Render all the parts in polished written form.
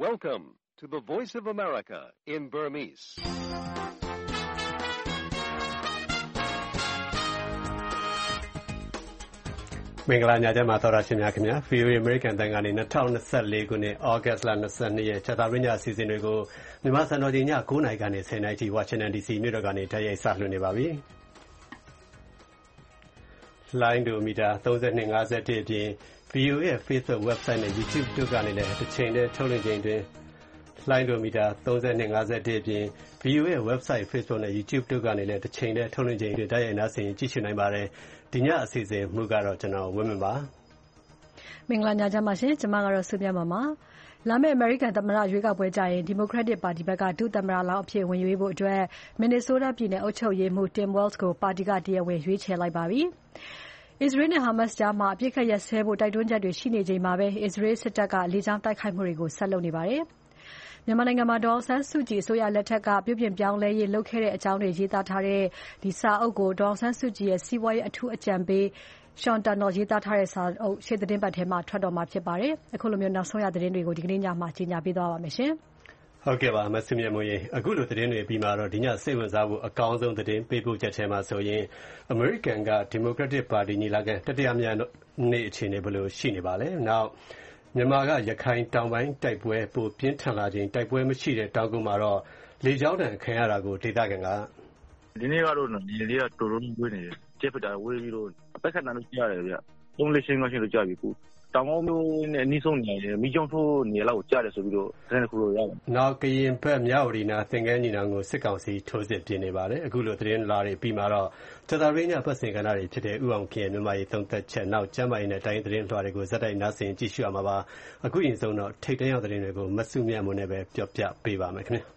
Welcome to the Voice of America in Burmese. ။မင်္ဂလာညချမ်းပါသောတာရှင်များခင်ဗျာ VOA American တန်ကနေ2024ခုနှစ် August လ22ရက်ကြာသပတေးညအစီအစဉ်တွေကိုမြန်မာစံတော်ချိန်ည9:00နာရီကနေ10:00နာရီထိ Washington DC မြို့တော်ကနေတိုက်ရိုက်စလွှင့်နေပါပြီ။လိုင်းဒိုမီတာ32.51အပြင် VOA ရဲ့ Facebook website နဲ့ YouTube တို့ကနေလည်းတစ်ချိန်တည်းထုတ်လွှင့်ချိန်တွင်လိုင်းဒိုမီတာ32.51အပြင် VOA ရဲ့ website Facebook နဲ့ YouTube တို့ကနေလည်းတစ်ချိန်တည်းထုတ်လွှင့်ချိန်တွင်တိုက်ရိုက်နားဆင်ကြည့်ရှုနိုင်ပါတယ်။ဒီညအစီအစဉ်မူကတော့ကျွန်တော်ဝင်းမပါမင်္ဂလာညချမ်းပါရှင်ကျွန်မကတော့စုမြတ်ပါလာမယ့် American သမ္မတရွေးကောက်ပွဲကြရင် Democratic Party ဘက်ကဒုသမ္မတလောင်းအဖြစ်ဝင်ရွေးဖို့အတွက် Minnesota ပြည်နယ်အုပ်ချုပ်ရေးမှူး Tim Walz ကိုပါတီကတရားဝင်ရွေးချယ်လိုက်ပါပြီ။ Israel နဲ့ Hamas ကြားမှာအပစ်အခတ်ရပ်စဲဖို့တိုက်တွန်းချက်တွေရှိနေချိန်မှာပဲ Israel စစ်တပ်ကလေကြောင်းတိုက်ခိုက်မှုတွေကိုဆက်လုပ်နေပါတယ်။မြန်မာနိုင်ငံမှာဒေါ်အောင်ဆန်းစုကြည်အစိုးရလက်ထက်ကပြုပြင်ပြောင်းလဲရေးလုပ်ခဲ့တဲ့အကြောင်းတွေရေးသားထားတဲ့ဒီစာအုပ်ကိုဒေါ်အောင်ဆန်းစုကြည်ရဲ့စီးပွားရေးအထူးအကြံပေး Sean Turnell ရေးသားထားတဲ့စာအုပ်ရှေ့သတင်းပတ်ထဲမှာထွက်တော့မှာဖြစ်ပါတယ်။အခုလိုမျိုးနောက်ဆုံးရသတင်းတွေကိုဒီကနေ့ညမှာကြီးညာပေးသွားပါမယ်ရှင်။ဟုတ်ကဲ့ပါမဆုမြတ်မိုးရေအခုလိုသတင်းတွေပြီးမှတော့ဒီညစိတ်ဝင်စားဖို့အကောင်းဆုံးသတင်းပေးပို့ချက်ထဲမှာဆိုရင် American က Democratic Party ညီလာခံတတိယမြောက်နေ့အခြေအနေဘယ်လိုရှိနေပါလဲ။နောက်မြန်မာကရခိုင်တောင်ပိုင်းတိုက်ပွဲပိုပြင်းထန်လာခြင်းတိုက်ပွဲမရှိတဲ့တောင်ကုန်းမှာတော့လေကြောင်းတန်ခံရတာကိုဒေသခံကဒီနေ့ကတော့ဒီလေးကတော်တော်ဝေးနေတယ်ကျက်ပတာဝေးပြီးတော့အပက်ခတ်တန်းလို့ကြားရတယ်ဗျ3လေးရှင်းလို့ကြားပြီခုတောင်ကုန်းမျိုးနဲ့အနီးဆုံးနေတယ်မိချောင်းထိုးနေလောက်ကိုကြားတယ်ဆိုပြီးတော့သတင်းတစ်ခုလို့ရတယ်နောက်ကရင်ဘက်မြောက်ဝတီနာသင်္ကန်းညီနောင်ကိုစစ်ကောင်စီထိုးစစ်ပြင်နေပါတယ်အခုလိုသတင်းလာတွေပြီးမှတော့ကြာသပတေးညပတ်စင်ကဏ္ဍတွေဖြစ်တဲ့ဥအောင်ခင်မြန်မာရေးသုံးသက်ချက်နောက်ကျမ်းမာရေးနဲ့တိုင်းသတင်းလွှာတွေကိုဇက်တိုက်နားဆင်ကြည့်ရှုရမှာပါအခုရင်ဆုံးတော့ထိတ်တန့်ရောက်သတင်းတွေကိုမဆုမြတ်မွန်နဲ့ပဲပြောပြပေးပါမယ်ခင်ဗျာ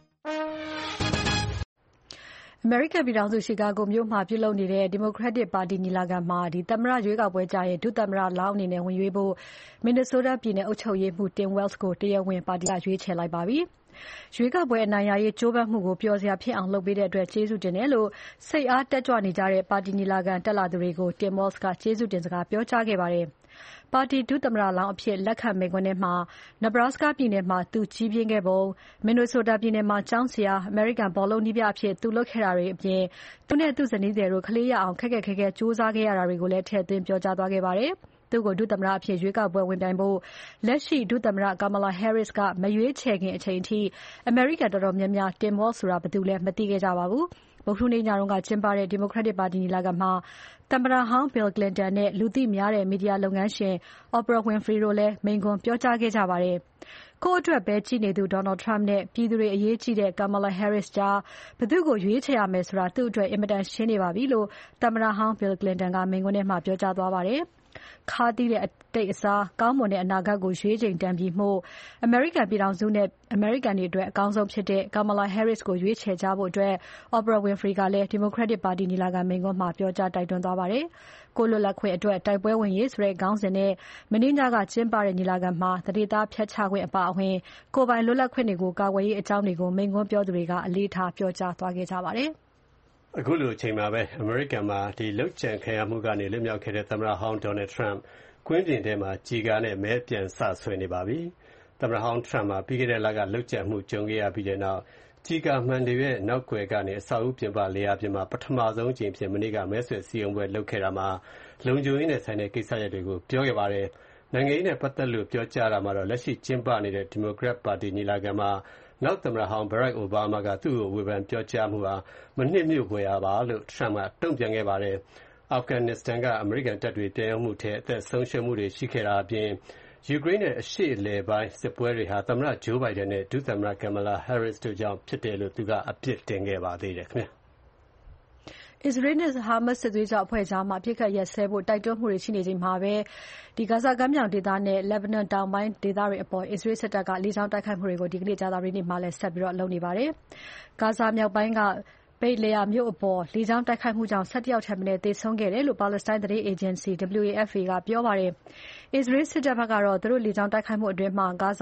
American ပြည်ထောင်စု Chicago မြို့မှာပြုလုပ်နေတဲ့ Democratic Party ညီလာခံမှာသမ္မတရွေးကောက်ပွဲကျရင်ဒုသမ္မတလောင်းအနေနဲ့ဝင်ရွေးဖို့ Minnesota ပြည်နယ်အုပ်ချုပ်ရေးမှူး Tim Walz ကိုတရားဝင်ပါတီကရွေးချယ်လိုက်ပါပြီ။ရွေးကောက်ပွဲအနိုင်ရရေးကြိုးပမ်းမှုကိုပျော်စရာဖြစ်အောင်လုပ်ပေးတဲ့အတွက်ကျေးဇူးတင်တယ်လို့စိတ်အားတက်ကြွနေကြတဲ့ပါတီညီလာခံတက်လာသူတွေကို Tim Walz ကကျေးဇူးတင်စကားပြောကြားခဲ့ပါတယ်။ပါတီဒုသမ္မတလောင်းအဖြစ်လက်ခံမိန့်ခွန်းထဲမှာ Nebraska ပြည်နယ်မှာသူကြီးပြင်းခဲ့ပုံ Minnesota ပြည်နယ်မှာကျောင်းဆရာ American ဘောလုံးနည်းပြအဖြစ်သူလုပ်ခဲ့တာတွေအပြင်သူနဲ့သူ့ဇနီးသည်တို့ကလေးရအောင်ခက်ခက်ခဲခဲကြိုးစားခဲ့ရတာတွေကိုလည်းထည့်သွင်းပြောကြားသွားခဲ့ပါတယ်။သူ့ကိုဒုသမ္မတအဖြစ်ရွေးကောက်ပွဲဝင်ပြိုင်ဖို့လက်ရှိဒုသမ္မတ Kamala Harris ကမရွေးချယ်ခင်အချိန်အထိ American တော်တော်များများ Tim Walz ဆိုတာဘယ်သူလဲမသိခဲ့ကြပါဘူး။ဗုဒ္ဓဟူးနေ့ညကကျင်းပတဲ့ Democratic Party ညီလာခံမှာသမ္မတဟောင်း Bill Clinton နဲ့လူသိများတဲ့မီဒီယာလုပ်ငန်းရှင် Oprah Winfrey တို့လည်းမိန့်ခွန်းပြောကြားခဲ့ကြပါတယ်။ကိုယ့်အတွက်ပဲကြည့်နေသူ Donald Trump နဲ့ပြည်သူတွေအရေးကြီးတဲ့ Kamala Harris ကြားဘယ်သူ့ကိုရွေးချယ်ရမယ်ဆိုတာသူ့အတွက်အင်မတန်ရှင်းနေပါပြီလို့သမ္မတဟောင်း Bill Clinton ကမိန့်ခွန်းထဲမှာပြောကြားသွားပါတယ်။ခါးသီးတဲ့အတိတ်အစားကောင်းမွန်တဲ့အနာဂတ်ကိုရွေးချိန်တန်ပြီမို့ American ပြည်ထောင်စုနဲ့ American တွေအတွက်အကောင်းဆုံးဖြစ်တဲ့ Kamala Harris ကိုရွေးချယ်ကြဖို့ Oprah Winfrey ကလည်း Democratic Party ညီလာခံမိန့်ခွန်းမှာပြောကြားတိုက်တွန်းသွားပါတယ်။ကိုယ်လွတ်လပ်ခွင့်အတွက်တိုက်ပွဲဝင်ရေးဆိုတဲ့ခေါင်းစဉ်နဲ့မနေ့ညကကျင်းပတဲ့ညီလာခံမှာသတိသားဖျက်ချခွင့်အပါအဝင်ကိုယ်ပိုင်လွတ်လပ်ခွင့်တွေကိုကာကွယ်ရေးအကြောင်းတွေကိုမိန့်ခွန်းပြောသူတွေကအလေးထားပြောကြားသွားခဲ့ကြပါတယ်။အခုလိုအချိန်မှာပဲ American မှာလုပ်ကြံခံရမှုကနေလွတ်မြောက်ခဲ့တဲ့သမ္မတဟောင်း Donald Trump ကွင်းပြင်ထဲမှာကြီးကားနဲ့မဲပြန်စဆွဲနေပါပြီ။သမ္မတဟောင်း Trump မှာပြီးခဲ့တဲ့လကလုပ်ကြံမှုကြုံခဲ့ရပြီးတဲ့နောက်ကြီးကာမှန်တွေရဲ့နောက်ွယ်ကနေအဆောက်အဦပြင်ပလေယာပြင်မှာပထမဆုံးအကြိမ်ဖြစ်မနေ့ကမဲဆွယ်စည်းရုံးပွဲလုပ်ခဲ့တာမှာလုံခြုံရေးနဲ့ဆိုင်တဲ့ကိစ္စရပ်တွေကိုပြောခဲ့ပါတယ်။နိုင်ငံရေးနဲ့ပတ်သက်လို့ပြောကြားတာမှာတော့လက်ရှိကျင်းပနေတဲ့ Democrat Party ညီလာခံမှာနောက်သမ္မတဟောင်း Barack Obama ကသူ့ကိုဝေဖန်ပြောကြားမှုဟာမနှစ်မြို့ဖွယ်ရာပါလို့ Trump ကတုံ့ပြန်ခဲ့ပါတယ်။ Afghanistan ကအမေရိကန်တပ်တွေပြန်ရောက်မှုထဲအသက်ဆုံးရှုံးမှုတွေရှိခဲ့တာအပြင်ယူကရိန်းနဲ့အရှေ့အလယ်ပိုင်းစစ်ပွဲတွေဟာသမ္မတ Joe Biden နဲ့ဒုသမ္မတ Kamala Harris တို့ကြောင့်ဖြစ်တယ်လို့သူကအပြစ်တင်ခဲ့ပါသေးတယ်ခင်ဗျာ။ Israel နဲ့ Hamas စစ်သွေးကြွအဖွဲ့ကြားမှာအပစ်အခတ်ရပ်စဲဖို့တိုက်တွန်းမှုတွေရှိနေချိန်မှာပဲဂါဇာကမ်းမြောင်ဒေသနဲ့ Lebanon တောင်ပိုင်းဒေသတွေအပေါ် Israel စစ်တပ်ကလေကြောင်းတိုက်ခိုက်မှုတွေကိုဒီကနေ့ကြာသပတေးနေ့မှာလည်းဆက်ပြီးလုပ်နေပါတယ်။ဂါဇာမြောက်ပိုင်းကBeit Lahiya မြို့အပေါ်လေကြောင်းတိုက်ခိုက်မှုကြောင့်11ယောက်ထက်မနည်းသေဆုံးခဲ့တယ်လို့ပါလက်စတိုင်းသတင်းအေဂျင်စီ WAFA ကပြောပါတယ်။ Israel စစ်တပ်ဘက်ကတော့သူတို့လေကြောင်းတိုက်ခိုက်မှုအတွင်းဂါဇာ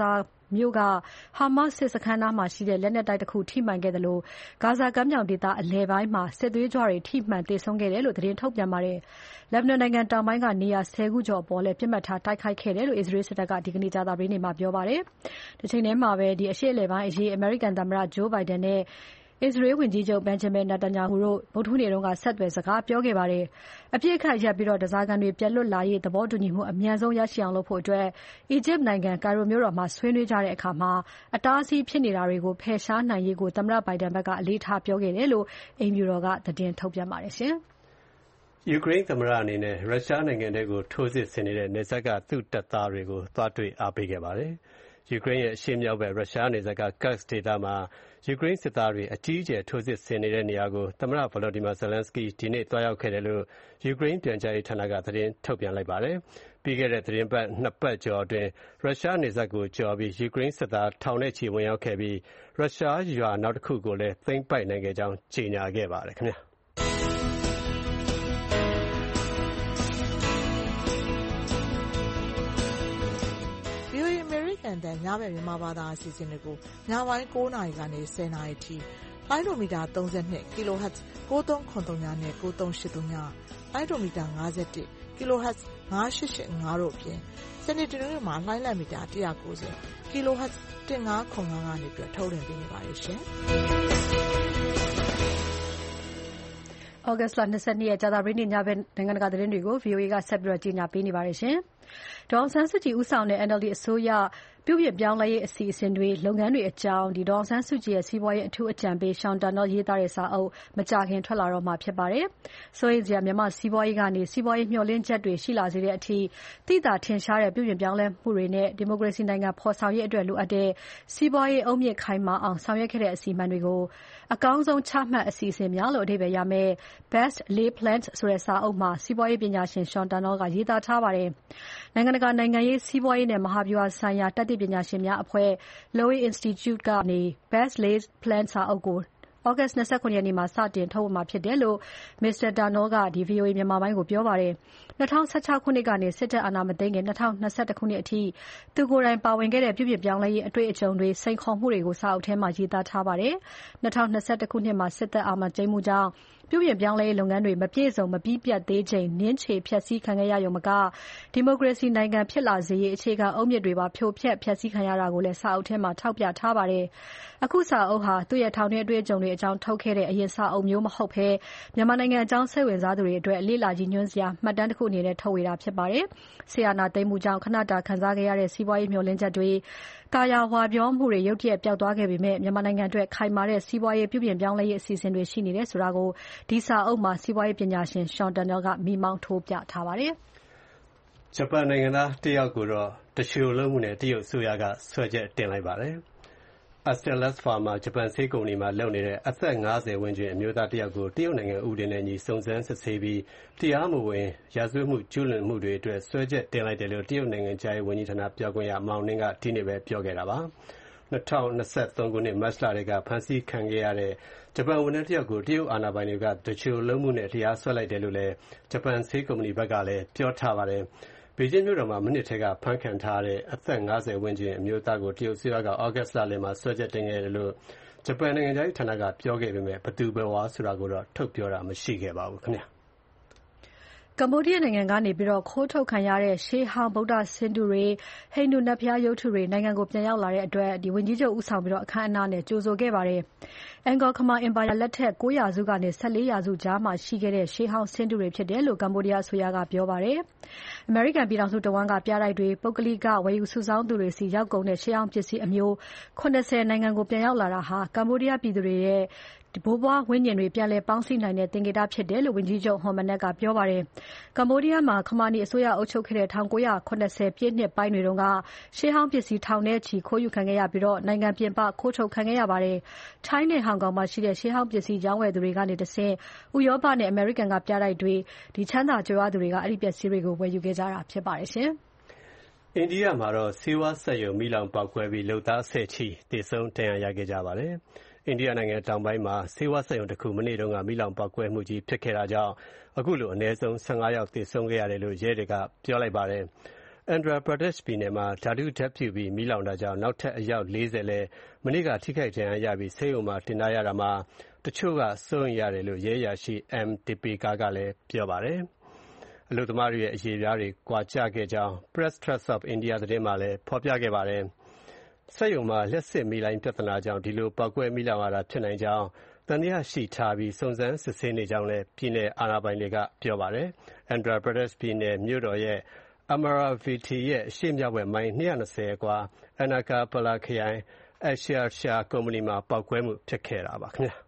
မြို့က Hamas စစ်စခန်းနားမှာရှိတဲ့လက်နက်တိုက်တစ်ခုထိမှန်ခဲ့တယ်လို့ဂါဇာကမ်းမြောင်ဒေသအလယ်ပိုင်းမှာစစ်သွေးကြွတွေထိမှန်သေဆုံးခဲ့တယ်လို့သတင်းထုတ်ပြန်ပါတယ်။လက်ဘနွန်နိုင်ငံတောင်ပိုင်းကနေရာ10ခုကျော်အပေါ်လည်းပြစ်မှတ်ထားတိုက်ခိုက်ခဲ့တယ်လို့အစ္စရေးစစ်တပ်ကဒီကနေ့ကြာသပတေးနေ့မှာပြောပါတယ်။ဒီချိန်ထဲမှာပဲအရှေ့အလယ်ပိုင်းအရေးအမေရိကန်သမ္မတဂျိုးဘိုင်ဒန်နဲ့အစ္စရေးဝန်ကြီးချုပ် Benjamin Netanyahu တို့ဗုဒ္ဓဟူးနေ့ကဆက်သွယ်စကားပြောခဲ့ပါတယ်။အပြစ်အခတ်ရပ်ပြီးဓားစာခံတွေပြန်လွတ်လာရေးသဘောတူညီမှုအမြန်ဆုံးရရှိအောင်လုပ်ဖို့အီဂျစ်နိုင်ငံကိုင်ရိုမြို့တော်မှာဆွေးနွေးကြတဲ့အခါအတားအဆီးဖြစ်နေတာတွေကိုဖယ်ရှားနိုင်ရေးကိုသမ္မတဘိုင်ဒန်ဘက်ကအလေးထားပြောခဲ့တယ်လို့အိမ်ဖြူတော်ကသတင်းထုတ်ပြန်ပါတယ်။ယူကရိန်းသမ္မတအနေနဲ့ရုရှားနိုင်ငံထဲကိုထိုးစစ်ဆင်နေတဲ့နယ်စပ်ကသူ့တပ်သားတွေကိုသွားတွေ့အားပေးခဲ့ပါတယ်။ယူကရိန်းရဲ့အရှေ့မြောက်ဘက်ရုရှားနယ်စပ်က Kursk ဒေသမှာယူကရိန်းစစ်သားတွေအကြီးအကျယ်ထိုးစစ်ဆင်နေတဲ့နေရာကိုသမ္မတ Volodymyr Zelensky ဒီနေ့သွားရောက်ခဲ့တယ်လို့ယူကရိန်းပြန်ကြားရေးဌာနကသတင်းထုတ်ပြန်လိုက်ပါတယ်။ပြီးခဲ့တဲ့သီတင်းပတ် 2 ပတ်ကျော်အတွင်းရုရှားနယ်စပ်ကိုကျော်ပြီးယူကရိန်းစစ်သားထောင်နဲ့ချီဝင်ရောက်ခဲ့ပြီးရုရှားရွာနောက်တစ်ခုကိုလည်းသိမ်းပိုက်နိုင်ခဲ့ကြောင်းကြေညာခဲ့ပါတယ်ခင်ဗျာ။ VOA အမေရိကန်တန်ညဘက်မြန်မာဘာသာအစီအစဉ်တွေကိုညပိုင်း9နာရီကနေ10နာရီထိလိုင်းဒိုမီတာ32 kHz 9393နဲ့9383ညလိုင်းဒိုမီတာ51 kHz 9885တို့အပြင်စနေတနင်္ဂနွေမှာလိုင်းလံမီတာ190 kHz 1505ကနေထုတ်လွှင့်ပေးနေပါတယ်ရှင်။ August 22 ရက်ကြာသပတေးနေ့ညဘက်နိုင်ငံတကာသတင်းတွေကို VOA ကဆက်ပြီးကြီးညာပေးနေပါတယ်ရှင်။ဒေါ်အောင်ဆန်းစုကြည်ဦးဆောင်တဲ့ NLD အစိုးရပြုပြင်ပြောင်းလဲရေးအစီအစဉ်တွေလုပ်ငန်းတွေအကြောင်းဒေါ်အောင်ဆန်းစုကြည်ရဲ့စီးပွားရေးအထူးအကြံပေး Sean Turnell ရေးသားတဲ့စာအုပ်မကြာခင်ထွက်လာတော့မှာဖြစ်ပါတယ်။စိုးရိမ်စရာမြန်မာစီးပွားရေးကနေစီးပွားရေးမျှော်လင့်ချက်တွေရှိလာစေတဲ့အထိသိသာထင်ရှားတဲ့ပြုပြင်ပြောင်းလဲမှုတွေနဲ့ဒီမိုကရေစီနိုင်ငံဖော်ဆောင်ရေးအတွက်လိုအပ်တဲ့စီးပွားရေးအုတ်မြစ်ခိုင်မာအောင်ဆောင်ရွက်ခဲ့တဲ့အစီအမံတွေကိုအကောင်းဆုံးချမှတ်အစီအစဉ်များလို့အဓိပ္ပာယ်ရမယ့် Best Laid Plans ဆိုတဲ့စာအုပ်မှာစီးပွားရေးပညာရှင် Sean Turnell ကရေးသားထားပါတယ်။နိုင်ငံတကာနိုင်ငံရေးစီးပွားရေးနဲ့မဟာဗျူဟာဆိုင်ရာတတ်သိပညာရှင်များအဖွဲ့ Lowy Institute ကနေ Best Laid Plans စာအုပ်ကိုAugust 29 ရက်နေ့မှာစတင်ထုတ်ဝေမှာဖြစ်တယ်လို့ Mr. Turnell ကVOA မြန်မာပိုင်းကိုပြောပါတယ်။2016ခုနှစ်ကနေစစ်တပ်အာဏာမသိမ်းခင်2021ခုနှစ်အထိသူကိုယ်တိုင်ပါဝင်ခဲ့တဲ့ပြုပြင်ပြောင်းလဲရေးအတွေ့အကြုံတွေစိန်ခေါ်မှုတွေကိုစာအုပ်ထဲမှာရေးသားထားပါတယ်။2021ခုနှစ်မှာစစ်တပ်အာဏာသိမ်းမှုကြောင့်ပြုပြင်ပြောင်းလဲရေးလုပ်ငန်းတွေမပြည့်စုံမပြီးပြတ်သေးချိန်နင်းခြေဖျက်ဆီးခံခဲ့ရရုံမကဒီမိုကရေစီနိုင်ငံဖြစ်လာစေရေးအခြေခံအုတ်မြစ်တွေပါဖြိုဖျက်ဖျက်ဆီးခံရတာကိုလည်းစာအုပ်ထဲမှာထောက်ပြထားပါတယ်။အခုစာအုပ်ဟာသူ့ရဲ့ထောင်တွင်းအတွေ့အကြုံတွေအကြောင်းထုတ်ခဲ့တဲ့အရင်စာအုပ်မျိုးမဟုတ်ဘဲမြန်မာနိုင်ငံအကြောင်းစိတ်ဝင်စားသူတွေအတွက်လေ့လာကြည့်ညွှန်းစရာမှတ်တမ်းတစ်ခုအနေနဲ့ထုတ်ဝေတာဖြစ်ပါတယ်။ဆီယနာသိမ်းမှုကြောင့်ခဏတာခံစားခဲ့ရတဲ့စီးပွားရေးမျှော်လင့်ချက်တွေကာယဝါပြောမှုတွေရုတ်တရက်ပျောက်သွားခဲ့ပေမဲ့မြန်မာနိုင်ငံအတွက်ခိုင်မာတဲ့စီးပွားရေးပြုပြင်ပြောင်းလဲရေးအစီအစဉ်တွေရှိနေတယ်ဆိုတာကိုဒီစာအုပ်မှာစီးပွားရေးပညာရှင် Sean Turnell ကမိမောင်းထိုးပြထားပါတယ်။ဂျပန်နိုင်ငံသားတယောက်ကိုတော့တရှို့လုံးမှုနဲ့တရုတ်အစိုးရကဆွဲချက်တင်လိုက်ပါတယ်။ Astellas Pharma ဂျပန်ဆေးကုမ္ပဏီမှာလုပ်နေတဲ့အသက်50ဝန်းကျင်အမျိုးသားတယောက်ကိုတရုတ်နိုင်ငံဥပဒေနဲ့ညီစုံစမ်းစစ်ဆေးပြီးတရားမဝင်ရာဇဝတ်မှုကျူးလွန်မှုတွေအတွက်ဆွဲချက်တင်လိုက်တယ်လို့တရုတ်နိုင်ငံခြားရေးဝန်ကြီးဌာနပြောခွင့်ရမောင်နင်းကဒီနေ့ပဲပြောခဲ့တာပါ။2023ခုနှစ်မတ်လထဲကဖမ်းဆီးခံခဲ့ရတဲ့ဂျပန်ဝန်ထမ်းတယောက်ကိုတရုတ်အာဏာပိုင်တွေကတချို့လုံးမှုနဲ့တရားစွဲလိုက်တယ်လို့လည်းဂျပန်ဆေးကုမ္ပဏီဘက်ကလည်းပြောထားပါတယ်။ဘေကျင်းမြို့တော်မှာမိနစ်ထဲကဖမ်းခံထားတဲ့အသက်50ဝန်းကျင်အမျိုးသားကိုတရုတ်အစိုးရကဩဂတ်စ်လလယ်မှာဆွဲချက်တင်ခဲ့တယ်လို့ဂျပန်နိုင်ငံခြားရေးဌာနကပြောခဲ့ပေမဲ့ဘယ်သူဘယ်ဝါဆိုတာကိုတော့ထုတ်ပြောတာမရှိခဲ့ပါဘူးခင်ဗျာ။ကမ္ဘောဒီးယားနိုင်ငံကနေခိုးထုတ်ခံရတဲ့ရှေးဟောင်းဗုဒ္ဓဆင်းတုတွေဟိန္ဒူနတ်ဘုရားရုပ်တုတွေနိုင်ငံကိုပြန်ရောက်လာတဲ့အတွက်ဝန်ကြီးချုပ်ဦးဆောင်ပြီးအခမ်းအနားနဲ့ကြိုဆိုခဲ့ပါတယ်။ Angkor ခမာအင်ပါယာလက်ထက်9ရာစုကနေ14ရာစုကြားမှာရှိခဲ့တဲ့ရှေးဟောင်းဆင်းတုတွေဖြစ်တယ်လို့ကမ္ဘောဒီးယားအစိုးရကပြောပါတယ်။ အမေရိကန်ပြည်ထောင်စုတဝန်းကပြတိုက်တွေပုဂ္ဂလိကဝယ်ယူစုဆောင်းသူတွေစီရောက်ကုန်တဲ့ရှေးဟောင်းပစ္စည်းအမျိုး80နိုင်ငံကိုပြန်ရောက်လာတာဟာကမ္ဘောဒီးယားပြည်သူတွေရဲ့ဘိုးဘွားဝိညာဉ်တွေပြန်လည်ပေါင်းစည်းနိုင်တဲ့သင်္ကေတဖြစ်တယ်လို့ဝန်ကြီးချုပ် Hun Manet ကပြောပါတယ်။ကမ္ဘောဒီးယားမှာခမာနီအစိုးရအုပ်ချုပ်ခဲ့တဲ့1980ပြည့်နှစ်ပိုင်းတွေတုန်းကရှေးဟောင်းပစ္စည်းထောင်နဲ့ချီခိုးယူခံခဲ့ရပြီးနိုင်ငံပြင်ပခိုးထုတ်ခံခဲ့ရပါတယ်။ထိုင်းနဲ့ဟောင်ကောင်မှာရှိတဲ့ရှေးဟောင်းပစ္စည်းရောင်းဝယ်သူတွေကနေတဆင့်ဥရောပနဲ့အမေရိကန်ကပြတိုက်တွေချမ်းသာကြွယ်ဝသူတွေကအဲ့ဒီပစ္စည်းတွေကိုဝယ်ယူခဲ့ကြတာဖြစ်ပါတယ်ရှင်။အိန္ဒိယမှာတော့ဆေးဝါးစက်ရုံမီးလောင်ပေါက်ကွဲပြီးလုပ်သား10ချီသေဆုံးဒဏ်ရာရခဲ့ကြပါတယ်။အိန္ဒိယနိုင်ငံတောင်ပိုင်းမှာဆေးဝါးစက်ရုံတစ်ခုမနေ့တုန်းကမီးလောင်ပေါက်ကွဲမှုကြီးဖြစ်ခဲ့တာကြောင့်အခုလိုအနည်းဆုံး15ယောက်သေဆုံးခဲ့ရတယ်လို့ရဲတွေကပြောလိုက်ပါတယ်။ Andhra Pradesh ပြည်နယ်မှာဓာတုဓာတ်ပြုပြီးမီးလောင်တာကြောင့်နောက်ထပ်အယောက်40လည်းမနေ့ကထိခိုက်ဒဏ်ရာရပြီးဆေးရုံမှာတင်ထားရတာမှာတချို့ကစိုးရိမ်ရတယ်လို့ရဲအရာရှိ M. Deepika ကလည်းပြောပါတယ်။အလုပ်သမားတွေရဲ့အရေးအများတွေကွာကျခဲ့ကြောင်း Press Trust of India သတင်းမှာလည်းဖော်ပြခဲ့ပါတယ်။စက်ရုံမှာလျှပ်စစ်မီးလိုင်းပြဿနာကြောင့်ဒီလိုပေါက်ကွဲမီးလောင်ရတာဖြစ်နိုင်ကြောင်းသံသယရှိထားပြီးစုံစမ်းစစ်ဆေးနေကြောင်းလည်းပြည်နယ်အာဏာပိုင်တွေကပြောပါတယ်။ Andhra Pradesh ပြည်နယ်မြို့တော်ရဲ့Amaravati ရဲ့အရှေ့မြောက်ဘက်မိုင်220အကွာ Anakapala ခရိုင် Aishwarshire ကုမ္ပဏီမှာပေါက်ကွဲမှုဖြစ်ခဲ့တာပါခင်ဗျာ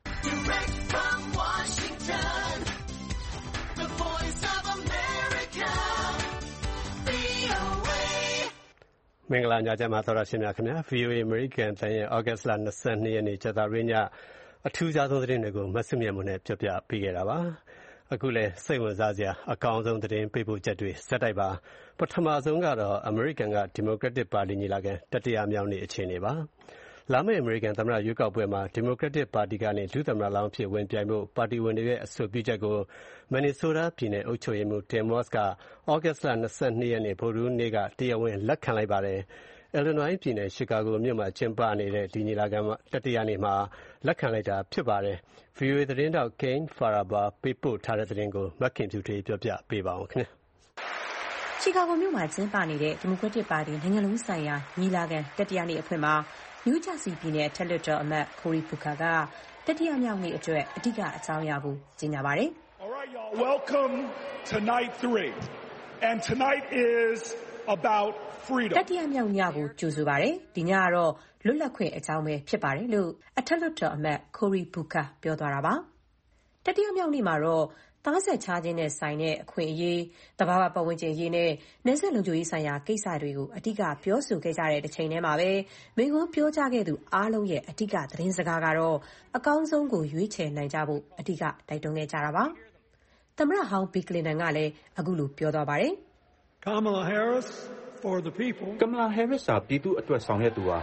မင်္ဂလာညချမ်းပါသောတာရှင်များခင်ဗျာ VOA American တန်ရဲ့ August လ22ရက်နေ့ကြာသပတေးညအထူးခြားဆုံးသတင်းတွေကိုမဆုမြတ်မွန်နဲ့ပြောပြပေးခဲ့တာပါအခုလည်းစိတ်ဝင်စားစရာအကောင်းဆုံးသတင်းပေးပို့ချက်တွေစက်တိုက်ပါပထမဆုံးကတော့ American က Democratic Party ညီလာခံတတိယမြောက်နေ့အခြေအနေပါလာမယ့် American သမ္မတရွေးကောက်ပွဲမှာ Democratic Party ကနေဒုသမ္မတလောင်းဖြစ်ဝင်ပြိုင်ဖို့ပါတီဝင်တွေရဲ့အဆိုပြုချက်ကို Minnesota ပြည်နယ်အုပ်ချုပ်ရေးမှူး Tim Walz က August လ22ရက်နေ့ဗုဒ္ဓဟူးနေ့ကတရားဝင်လက်ခံလိုက်ပါတယ်Illinois ပြည်နယ် Chicago မြို့မှာကျင်းပနေတဲ့ဒီညီလာခံတတိယနေ့မှာလက်ခံလိုက်တာဖြစ်ပါတယ်။ VOA သတင်းတောက် Kane Farabaugh ပေးပို့ထားတဲ့သတင်းကိုမခင်ဖြူထွေးပြောပြပေးပါဦးခင်ဗျ။ Chicago မြို့မှာကျင်းပနေတဲ့ Democratic Party နိုင်ငံလုံးဆိုင်ရာညီလာခံတတိယနေ့အဖွင့်မှာ New Jersey ပြည်နယ်အထက်လွှတ်တော်အမတ် Cory Booker ကတတိယမြောက်နေ့အတွက်အဓိကအကြောင်းအရာကိုကြေညာပါတယ်။ All right, y'all. Welcome to night 3. And tonight is about freedom. တတိယမြောက်ညကိုကြိုဆိုပါတယ်။ဒီညကတော့လွတ်လပ်ခွင့်အကြောင်းပဲဖြစ်ပါတယ်လို့အထက်လွှတ်တော်အမတ် Cory Booker ပြောသွားတာပါ။တတိယမြောက်နေ့မှာတော့သားဆက်ခြားခြင်းနဲ့ဆိုင်တဲ့အခွင့်အရေး၊သဘာဝပတ်ဝန်းကျင်အရေးနဲ့နယ်စပ်လုံခြုံရေးဆိုင်ရာကိစ္စတွေကိုအဓိကပြောဆိုခဲ့ကြတဲ့တစ်ချိန်တည်းမှာပဲမိန့်ခွန်းပြောကြားခဲ့သူအားလုံးရဲ့အဓိကသတင်းစကားကတော့အကောင်းဆုံးကိုရွေးချယ်နိုင်ကြဖို့အဓိကတိုက်တွန်းခဲ့ကြတာပါ။သမ္မတဟောင်း Bill Clinton ကလည်းအခုလိုပြောသွားပါတယ်။ Kamala Harris for the people. Kamala Harris ကပြည်သူအတွက်ဆောင်ရွက်သူပါ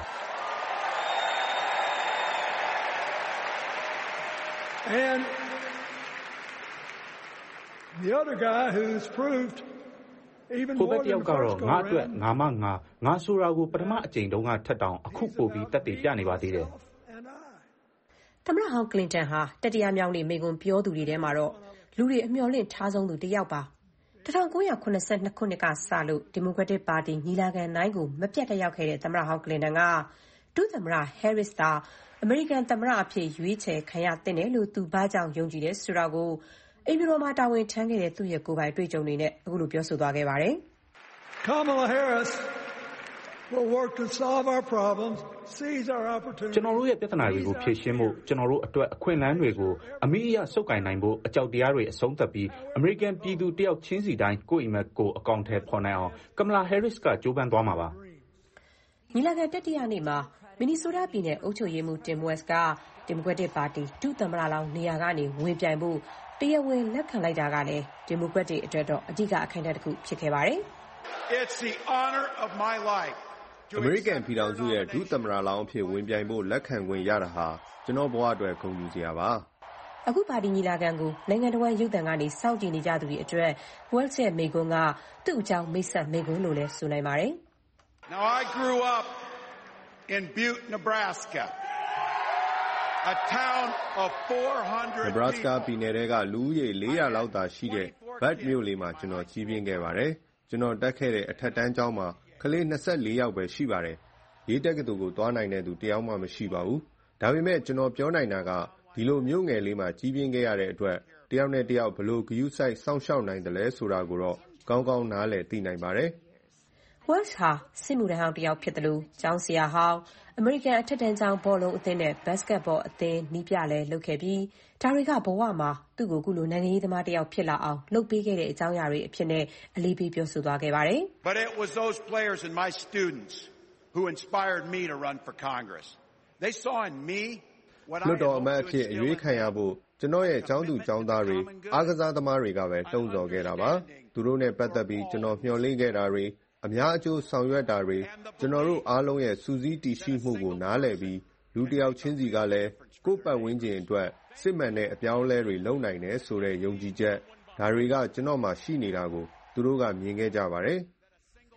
And the other guy who's proved even more than the first go ငါအတွက်ငါဆိုတာကိုပထမအကြိမ်တုန်းကထက်တောင်အခုပိုပြီးတက်တည်ပြနေပါသေးတယ်။သမ္မတဟောင်း Clinton ဟာတတိယမြောက်နေ့မိန့်ခွန်းပြောသူတွေထဲမှာတော့လူတွေအမျှော်လင့်ထားဆုံးသူတစ်ယောက်ပါ1982ခုနှစ်ကစလို့ Democratic Party ညီလာခံတိုင်းကိုမပြတ်တက်ရောက်ခဲ့တဲ့သမ္မတဟောင်း Clinton ကဒုသမ္မတ Harris သာအမေရိကန်သမ္မတအဖြစ်ရွေးချယ်ခံရသင့်တယ်လို့သူဘာကြောင့်ယုံကြည်တယ်ဆိုတာကိုအိမ်ဖြူတော်မှာတာဝန်ထမ်းခဲ့တဲ့သူ့ရဲ့ကိုယ်ပိုင်တွေ့ကြုံတွေနဲ့အခုလိုပြောဆိုသွားခဲ့ပါတယ်။ Kamala Harris will work to solve our problems, seize our opportunities. ကျွန်တော်တို့ရဲ့ပြဿနာတွေကိုဖြေရှင်းဖို့ကျွန်တော်တို့အတွက်အခွင့်အလမ်းတွေကိုအမိအယဆုပ်ကိုင်နိုင်ဖို့အကြောက်တရားတွေအဆုံးသတ်ပြီးအမေရိကန်ပြည်သူတယောက်ချင်းစီတိုင်းကိုယ့်အိမ်မက်ကိုအကောင့်ထဲပေါ်နိုင်အောင် Kamala Harris ကကြိုးပမ်းသွားမှာပါ။ညီလာခံတတိယနေ့မှာMinnesota ပြည်နယ်အုပ်ချုပ်ရေးမှူး Tim Walz က Democratic Party ဒုသမ္မတလောင်းနေရာကနေဝင်ပြိုင်ဖို့တရားဝင်လက်ခံလိုက်တာကလည်း Democrat တွေအတွက်တော့အဓိကအခမ်းအနားတစ်ခုဖြစ်ခဲ့ပါတယ်။ It's the honor of my life. အမေရိကန်ပြည်ထောင်စုရဲ့ဒုသမ္မတလောင်းအဖြစ်ဝင်ပြိုင်ဖို့လက်ခံခွင့်ရတာဟာကျွန်တော်ဘဝအတွက်ဂုဏ်ယူစရာပါ။အခုပါတီညီလာခံကိုနိုင်ငံတော်ရုပ်သံကနေစောင့်ကြည့်နေကြသူတွေအတွက် Walz ရဲ့မိန့်ခွန်းကသူ့အကြောင်းမိတ်ဆက်မိန့်ခွန်းလို့လည်းဆိုနိုင်ပါတယ်။ Now I grew up in Butte, Nebraska, a town of 400 Nebraska ပြည်နယ်ကလူဦးရေ400လောက်သာရှိတဲ့ Butte မြို့လေးမှာကျွန်တော်ကြီးပြင်းခဲ့ပါတယ်ကျွန်တော်တက်ခဲ့တဲ့အထက်တန်းကျောင်းမှာကလေး24ယောက်ပဲရှိပါတယ်ရေးတက္ကသိုလ်ကိုသွားနိုင်တဲ့သူတယောက်မှမရှိပါဘူးဒါပေမဲ့ကျွန်တော်ပြောနိုင်တာကဒီလိုမြို့ငယ်လေးမှာကြီးပြင်းခဲ့ရတဲ့အတွက်တယောက်နဲ့တယောက်ဘယ်လိုဂရုစိုက်စောင့်ရှောက်နိုင်တယ်လဲဆိုတာကိုတော့ကောင်းကောင်းနားလည်သိနိုင်ပါတယ် Walz ဟာစစ်မှုထမ်းဟောင်းတစ်ယောက်ဖြစ်တယ်လို့ကျောင်းဆရာဟောင်းအမေရိကန်အထက်တန်းကျောင်းဘောလုံးအသင်းနဲ့ဘတ်စကတ်ဘောအသင်းနီးပြလည်းလုပ်ခဲ့ပြီးဒါတွေကဘဝမှာသူ့ကိုခုလိုနိုင်ငံရေးသမားတစ်ယောက်ဖြစ်လာအောင်လုပ်ပေးခဲ့တဲ့အကြောင်းအရာတွေအဖြစ်နဲ့အလေးပေးပြောဆိုသွားခဲ့ပါတယ်။ But it was those players and my students who inspired me to run for Congress. They saw in me what I လွတ်တော်အမတ်အဖြစ်အရွေးခံရဖို့ကျွန်တော်ရဲ့ကျောင်းသူကျောင်းသားတွေအားကစားသမားတွေကပဲလှုံ့ဆော်ခဲ့တာပါသူတို့နဲ့ပတ်သက်ပြီးကျွန်တော်မျှော်လင့်ခဲ့တာတွေအများအကျိုးဆောင်ရွက်တာတွေကျွန်တော်တို့အားလုံးရဲ့စူးစီးတည်ရှိမှုကိုနားလည်ပြီးလူတစ်ယောက်ချင်းစီကလည်းကိုယ့်ပတ်ဝန်းကျင်အတွက်စစ်မှန်တဲ့အပြောင်းအလဲတွေလုပ်နိုင်တယ်ဆိုတဲ့ယုံကြည်ချက်ဒါတွေကကျွန်တော်မှရှိနေတာကိုသူတို့ကမြင်ခဲ့ကြပါတယ်